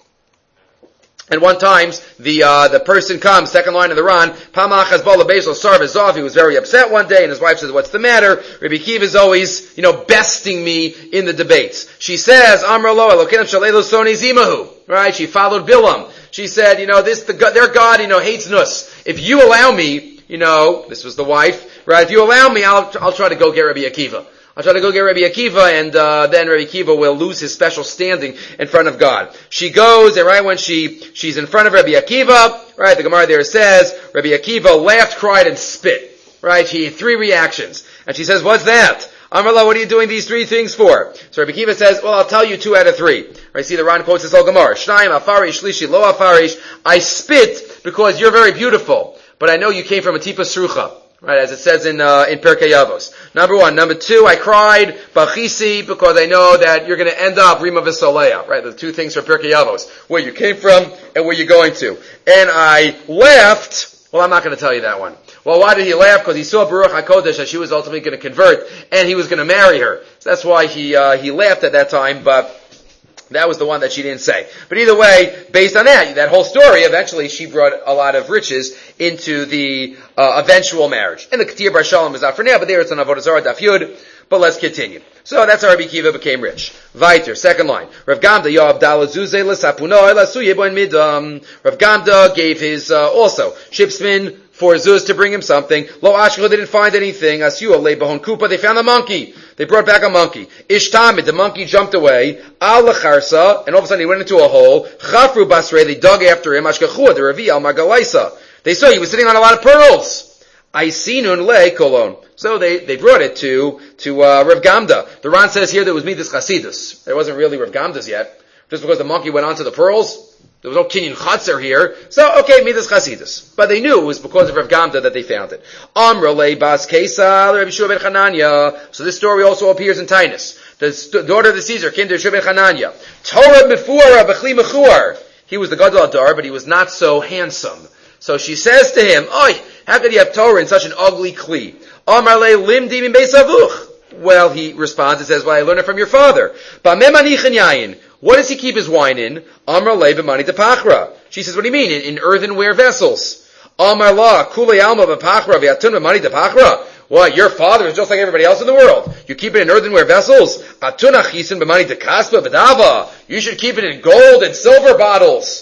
And one time, the person comes, second line of the Ran, Pamachas Bala Bezel Sarvazov, he was very upset one day, and his wife says, what's the matter? Rabbi Akiva is always, besting me in the debates. She says, Amar lo Elokeinu Shalelu Soni Zimahu. Right? She followed Bilam. She said, their God, hates Nus. If you allow me, this was the wife, right? If you allow me, I'll try to go get Rabbi Akiva. I'll try to go get Rabbi Akiva, and then Rabbi Akiva will lose his special standing in front of God. She goes, and right when she's in front of Rabbi Akiva, right, the Gemara there says, Rabbi Akiva laughed, cried, and spit. Right? He had 3 reactions. And she says, what's that? Amarla, what are you doing these 3 things for? So Rabbi Akiva says, well, I'll tell you 2 out of 3. Right? See, the Ran quotes this whole Gemara. Shnayim afarish, shlishi lo afarish. I spit because you're very beautiful, but I know you came from a tipa srucha. Right, as it says in Perkei Avos. Number 1. Number 2, I cried, bachisi, because I know that you're going to end up Rima V'Soleya. Right, the 2 things from Perkei Avos. Where you came from and where you're going to. And I laughed. Well, I'm not going to tell you that one. Well, why did he laugh? Because he saw Baruch HaKodesh that she was ultimately going to convert, and he was going to marry her. So that's why he laughed at that time, but that was the one that she didn't say. But either way, based on that whole story, eventually she brought a lot of riches into the eventual marriage. And the Ketia Bar Shalom is not for now, but there it's on Avodah Zarah Daf Yud. But let's continue. So that's how Rabbi Akiva became rich. Weiter, second line. Rav Gamda Yoav Dala Zuzeh L'Sapunoi L'Asuye Boin Midam. Rav Gamda gave his also shipsman for Zuz to bring him something. Lo Ashko didn't find anything. Asyu Alei Bahon Kupa, they found a monkey. They brought back a monkey. Ishtamid, the monkey jumped away. Al Lacharsa, and all of a sudden he went into a hole. Chafru Basrei, they dug after him. Ashkachua, the Ravi Al Magalaisa. They saw he was sitting on a lot of pearls. Aisinun Le Kolon. So they brought it to Rav Gamda. The Ran says here there was Midas Chasidus. There wasn't really Rav Gamda's yet. Just because the monkey went onto the pearls. There was no Kinyan Chatzar here. So, okay, Midas Chasidus. But they knew it was because of Rav Gamda that they found it. Amra Le Bas Kesal, Rabbi Yeshua ben Chananya. So this story also appears in Tainus. The daughter of the Caesar came to Yeshua ben Chananya. Torah Mefura Bechli Mechur. He was the Gadol Adar, but he was not so handsome. So she says to him, Oy, how could you have Torah in such an ugly Kli? Amar Le Limdim in Beis Avuch. Well, he responds and says, well, I learned it from your father. Ba'mem anichin yayin. What does he keep his wine in? Amar Le b'mani tepachra. She says, what do you mean? In earthenware vessels. Amar La, kulei alma b'pachra v'atun b'mani tepachra. What, your father is just like everybody else in the world. You keep it in earthenware vessels? Atun achisin b'mani tekaspa v'dava. You should keep it in gold and silver bottles.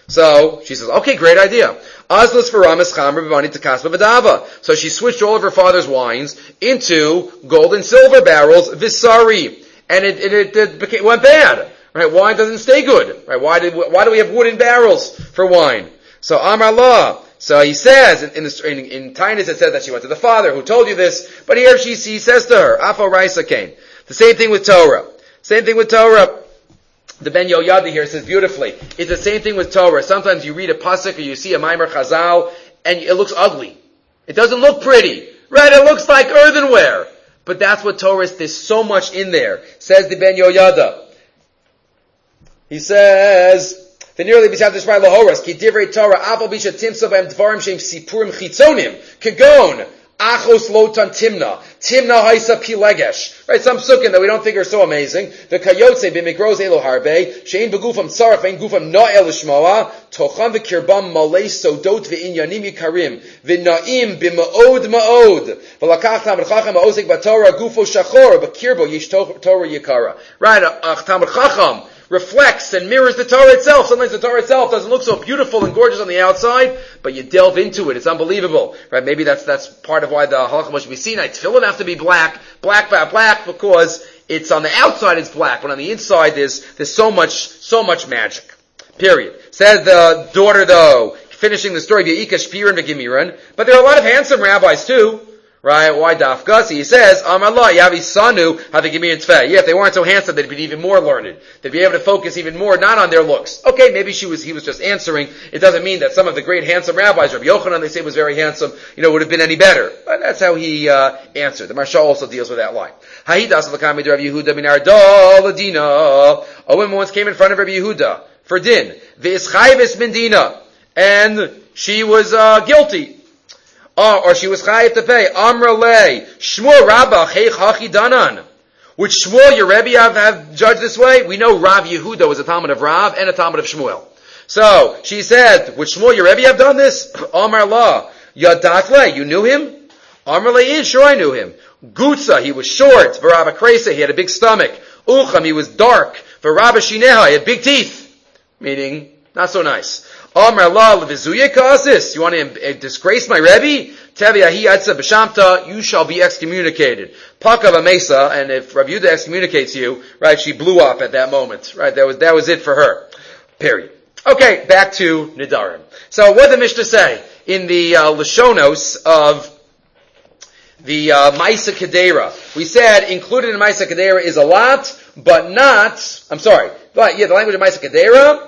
So, she says, okay, great idea. Azlas v'ramas chamra b'mani tekaspa v'dava. So she switched all of her father's wines into gold and silver barrels, visari. And it went bad. Right? Wine doesn't stay good. Right? Why do we have wooden barrels for wine? So Amar La. So he says in Tainus it says that she went to the father who told you this, but here he says to her, Afo Raisa came. The same thing with Torah. Same thing with Torah. The Ben Yoyada here says beautifully, it's the same thing with Torah. Sometimes you read a pasuk or you see a Maimer Chazal and it looks ugly. It doesn't look pretty. Right? It looks like earthenware. But that's what Torah is. There's so much in there. Says the Ben Yoyada. He says, "V'nirli b'shav d'shmai lahoras ki divrei Torah aval bisha timsa b'em dvarim shem sipurim chitzonim kagon achos lotan timna haisa pilegesh." Right, some sukkim that we don't think are so amazing. The kayotze b'mikros elo harbe shein begufam tzarach vein gufam na'el l'shmoa tocham v'kirbam malei sodot v'inyanim yikarim v'na'im b'ma'od v'lakach tamid chacham ha'osek b'torah gufo shachor b'kirbo yish Torah yikara. Right, tamid chacham reflects and mirrors the Torah itself. Sometimes the Torah itself doesn't look so beautiful and gorgeous on the outside, but you delve into it. It's unbelievable. Right? Maybe that's part of why the halacha must be seen. Tefillin have to be black, because it's on the outside it's black, but on the inside there's so much magic. Period. Says the daughter though, finishing the story, V'yika Shpirin v'Gimiran, but there are a lot of handsome rabbis too. Right? Why Daf Gussi? He says, Amallah, Yavi Sanu, have they give me a tfeh. Yeah, if they weren't so handsome, they'd be even more learned. They'd be able to focus even more, not on their looks. Okay, maybe he was just answering. It doesn't mean that some of the great handsome rabbis, Rabbi Yochanan, they say was very handsome, would have been any better. But that's how he, answered. The Maharsha also deals with that line. Hahidas l'kamid Rabbi Yehuda min Ardal Ladina. A woman once came in front of Rabbi Yehuda for din. V'ischayvis min dina. And she was, guilty. Or she was chayiv to pay. Amra lei, Shmuel Rabbah, Cheich Hachi Danan. Would Shmuel, your Rebbe, have judged this way? We know Rav Yehuda was a Talmud of Rav and a Talmud of Shmuel. So, she said, would Shmuel, your Rebbe, have done this? Amar la, Yadat le, you knew him? Amar le, sure I knew him. Gutza, he was short. V'Rabba Kresa, he had a big stomach. Ucham, he was dark. V'Rabba Shineha, he had big teeth. Meaning, not so nice. Amar la levizuye ka'asis. You want to disgrace my Rebbe? Tevi ahi yatsa b'shamta. You shall be excommunicated. Pakav amesa. And if Rabbi Yehuda excommunicates you, right, she blew up at that moment. Right, that was it for her. Period. Okay, back to Nidarim. So what did the Mishnah say in the Lashonos of the Maisa Kedera? We said included in Maisa Kedera is a lot, but not. But the language of Maisa Kedera.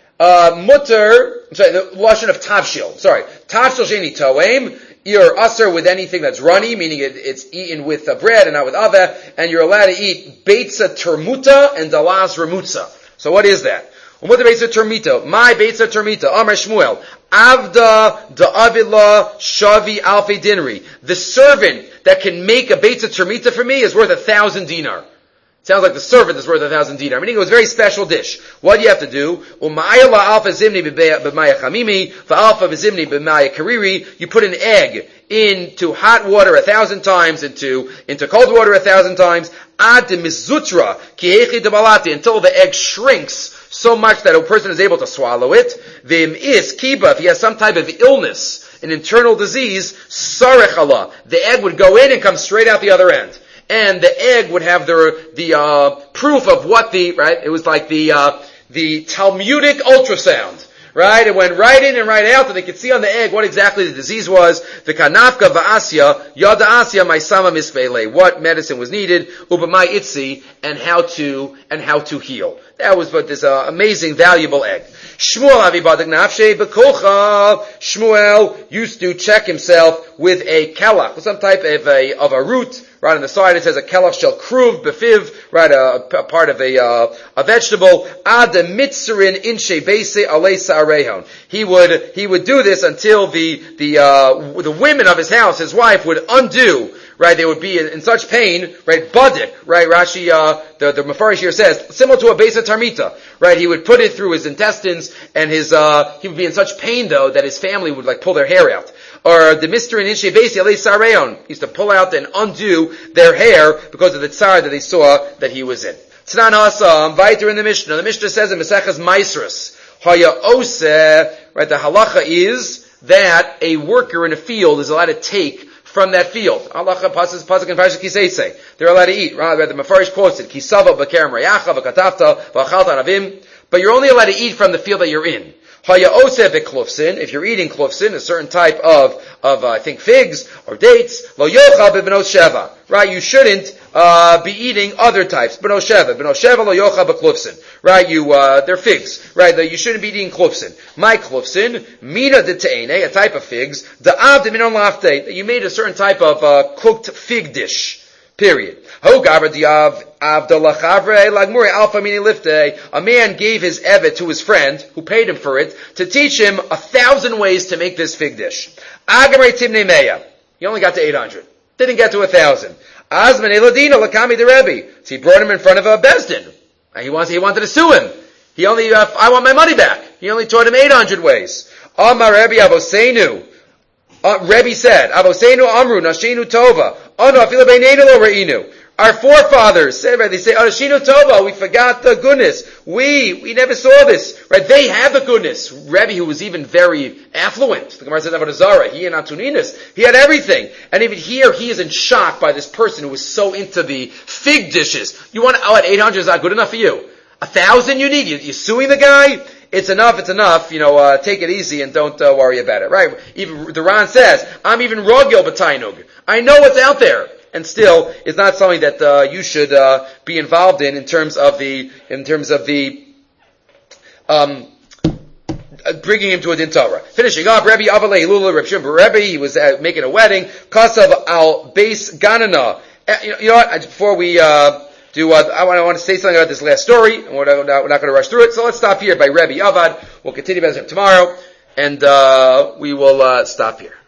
The lashon of tavshil. Tavshil sheni toem. You're usher with anything that's runny, meaning it's eaten with bread and not with aveh, and you're allowed to eat beitza termuta and dalas remutza. So what is that? What the beitza termita? My beitza termita. Amar Shmuel. Avda da'avila shavi alfei dinri. The servant that can make a beitza termita for me is worth 1,000 dinar. Sounds like the servant is worth 1,000 dinar. Meaning it was a very special dish. What do you have to do? You put an egg into hot water 1,000 times, into cold water 1,000 times, until the egg shrinks so much that a person is able to swallow it. If he has some type of illness, an internal disease, the egg would go in and come straight out the other end. And the egg would have the proof of what it was like the Talmudic ultrasound, right? It went right in and right out, and they could see on the egg what exactly the disease was. The kanafka va'asya, yada asya maisama misvele, what medicine was needed, ubamai itzi, and how to heal. That was what this amazing, valuable egg. Shmuel avibadak nafshe bekolcha. Shmuel used to check himself with a kelach, some type of a root. Right on the side it says a kelach shel kruv befiv, right, a part of a vegetable. Ad mitzerin inshe beise alei sa'arehon. He would do this until the women of his house, his wife, would undo. Right, they would be in such pain, right, badik, right, Rashi, the Mefarish here says, similar to a beisa tarmita, right, he would put it through his intestines, and he would be in such pain though, that his family would pull their hair out. Or the Mr. and Inshe Beisi Alei Sareon used to pull out and undo their hair because of the tsar that they saw that he was in. Tznan Hasam, weiter in the Mishnah. The Mishnah says in Mesechus Maisrus, Haya Oseh, right, the halacha is that a worker in a field is allowed to take from that field. Halacha pasuk and Parashat Kisei. They're allowed to eat. Right, the Mefarish quotes it. Kisava b'kerem rayacha v'katafta v'achalta ravim. But you're only allowed to eat from the field that you're in. Haya oseh beklufsin, if you're eating klufsin, a certain type of I think figs or dates, lo yochal bebenos sheva. Right, you shouldn't be eating other types. Benos sheva lo yochal beklufsin. Right, they're figs. Right, you shouldn't be eating klufsin. My klufsin, mina de te'ene, a type of figs, da'av de minon lafte, that you made a certain type of cooked fig dish. Period. A man gave his evet to his friend, who paid him for it, to teach him 1,000 ways to make this fig dish. He only got to 800. Didn't get to 1,000. So he brought him in front of a Bezdin. He wanted to sue him. He only, I want my money back. He only taught him 800 ways. Amar Rebbe Avosenu. Rebbe said, Avosenu Amru, Nashinu Tova. Our forefathers said, right, they say, Nashinu Tova, we forgot the goodness. We never saw this. Right, they had the goodness. Rebbe, who was even very affluent, the Gemara says Avodah Zarah, he and Antoninas, he had everything. And even here, he is in shock by this person who was so into the fig dishes. You want, 800 is not good enough for you. 1,000 you need? You're suing the guy? It's enough, take it easy and don't worry about it, right? Even Duran says, I'm even rogel b'tainug. I know what's out there. And still, it's not something that you should be involved in terms of the bringing him to a din Torah. Finishing up, Rebbe Avalei Lula Reb Shimon Rebbe, he was making a wedding. Kasav al Beis Ganana. You know what? Before we I want to say something about this last story, and we're not going to rush through it. So let's stop here by Rebbe Avad. We'll continue about it tomorrow, and we will stop here.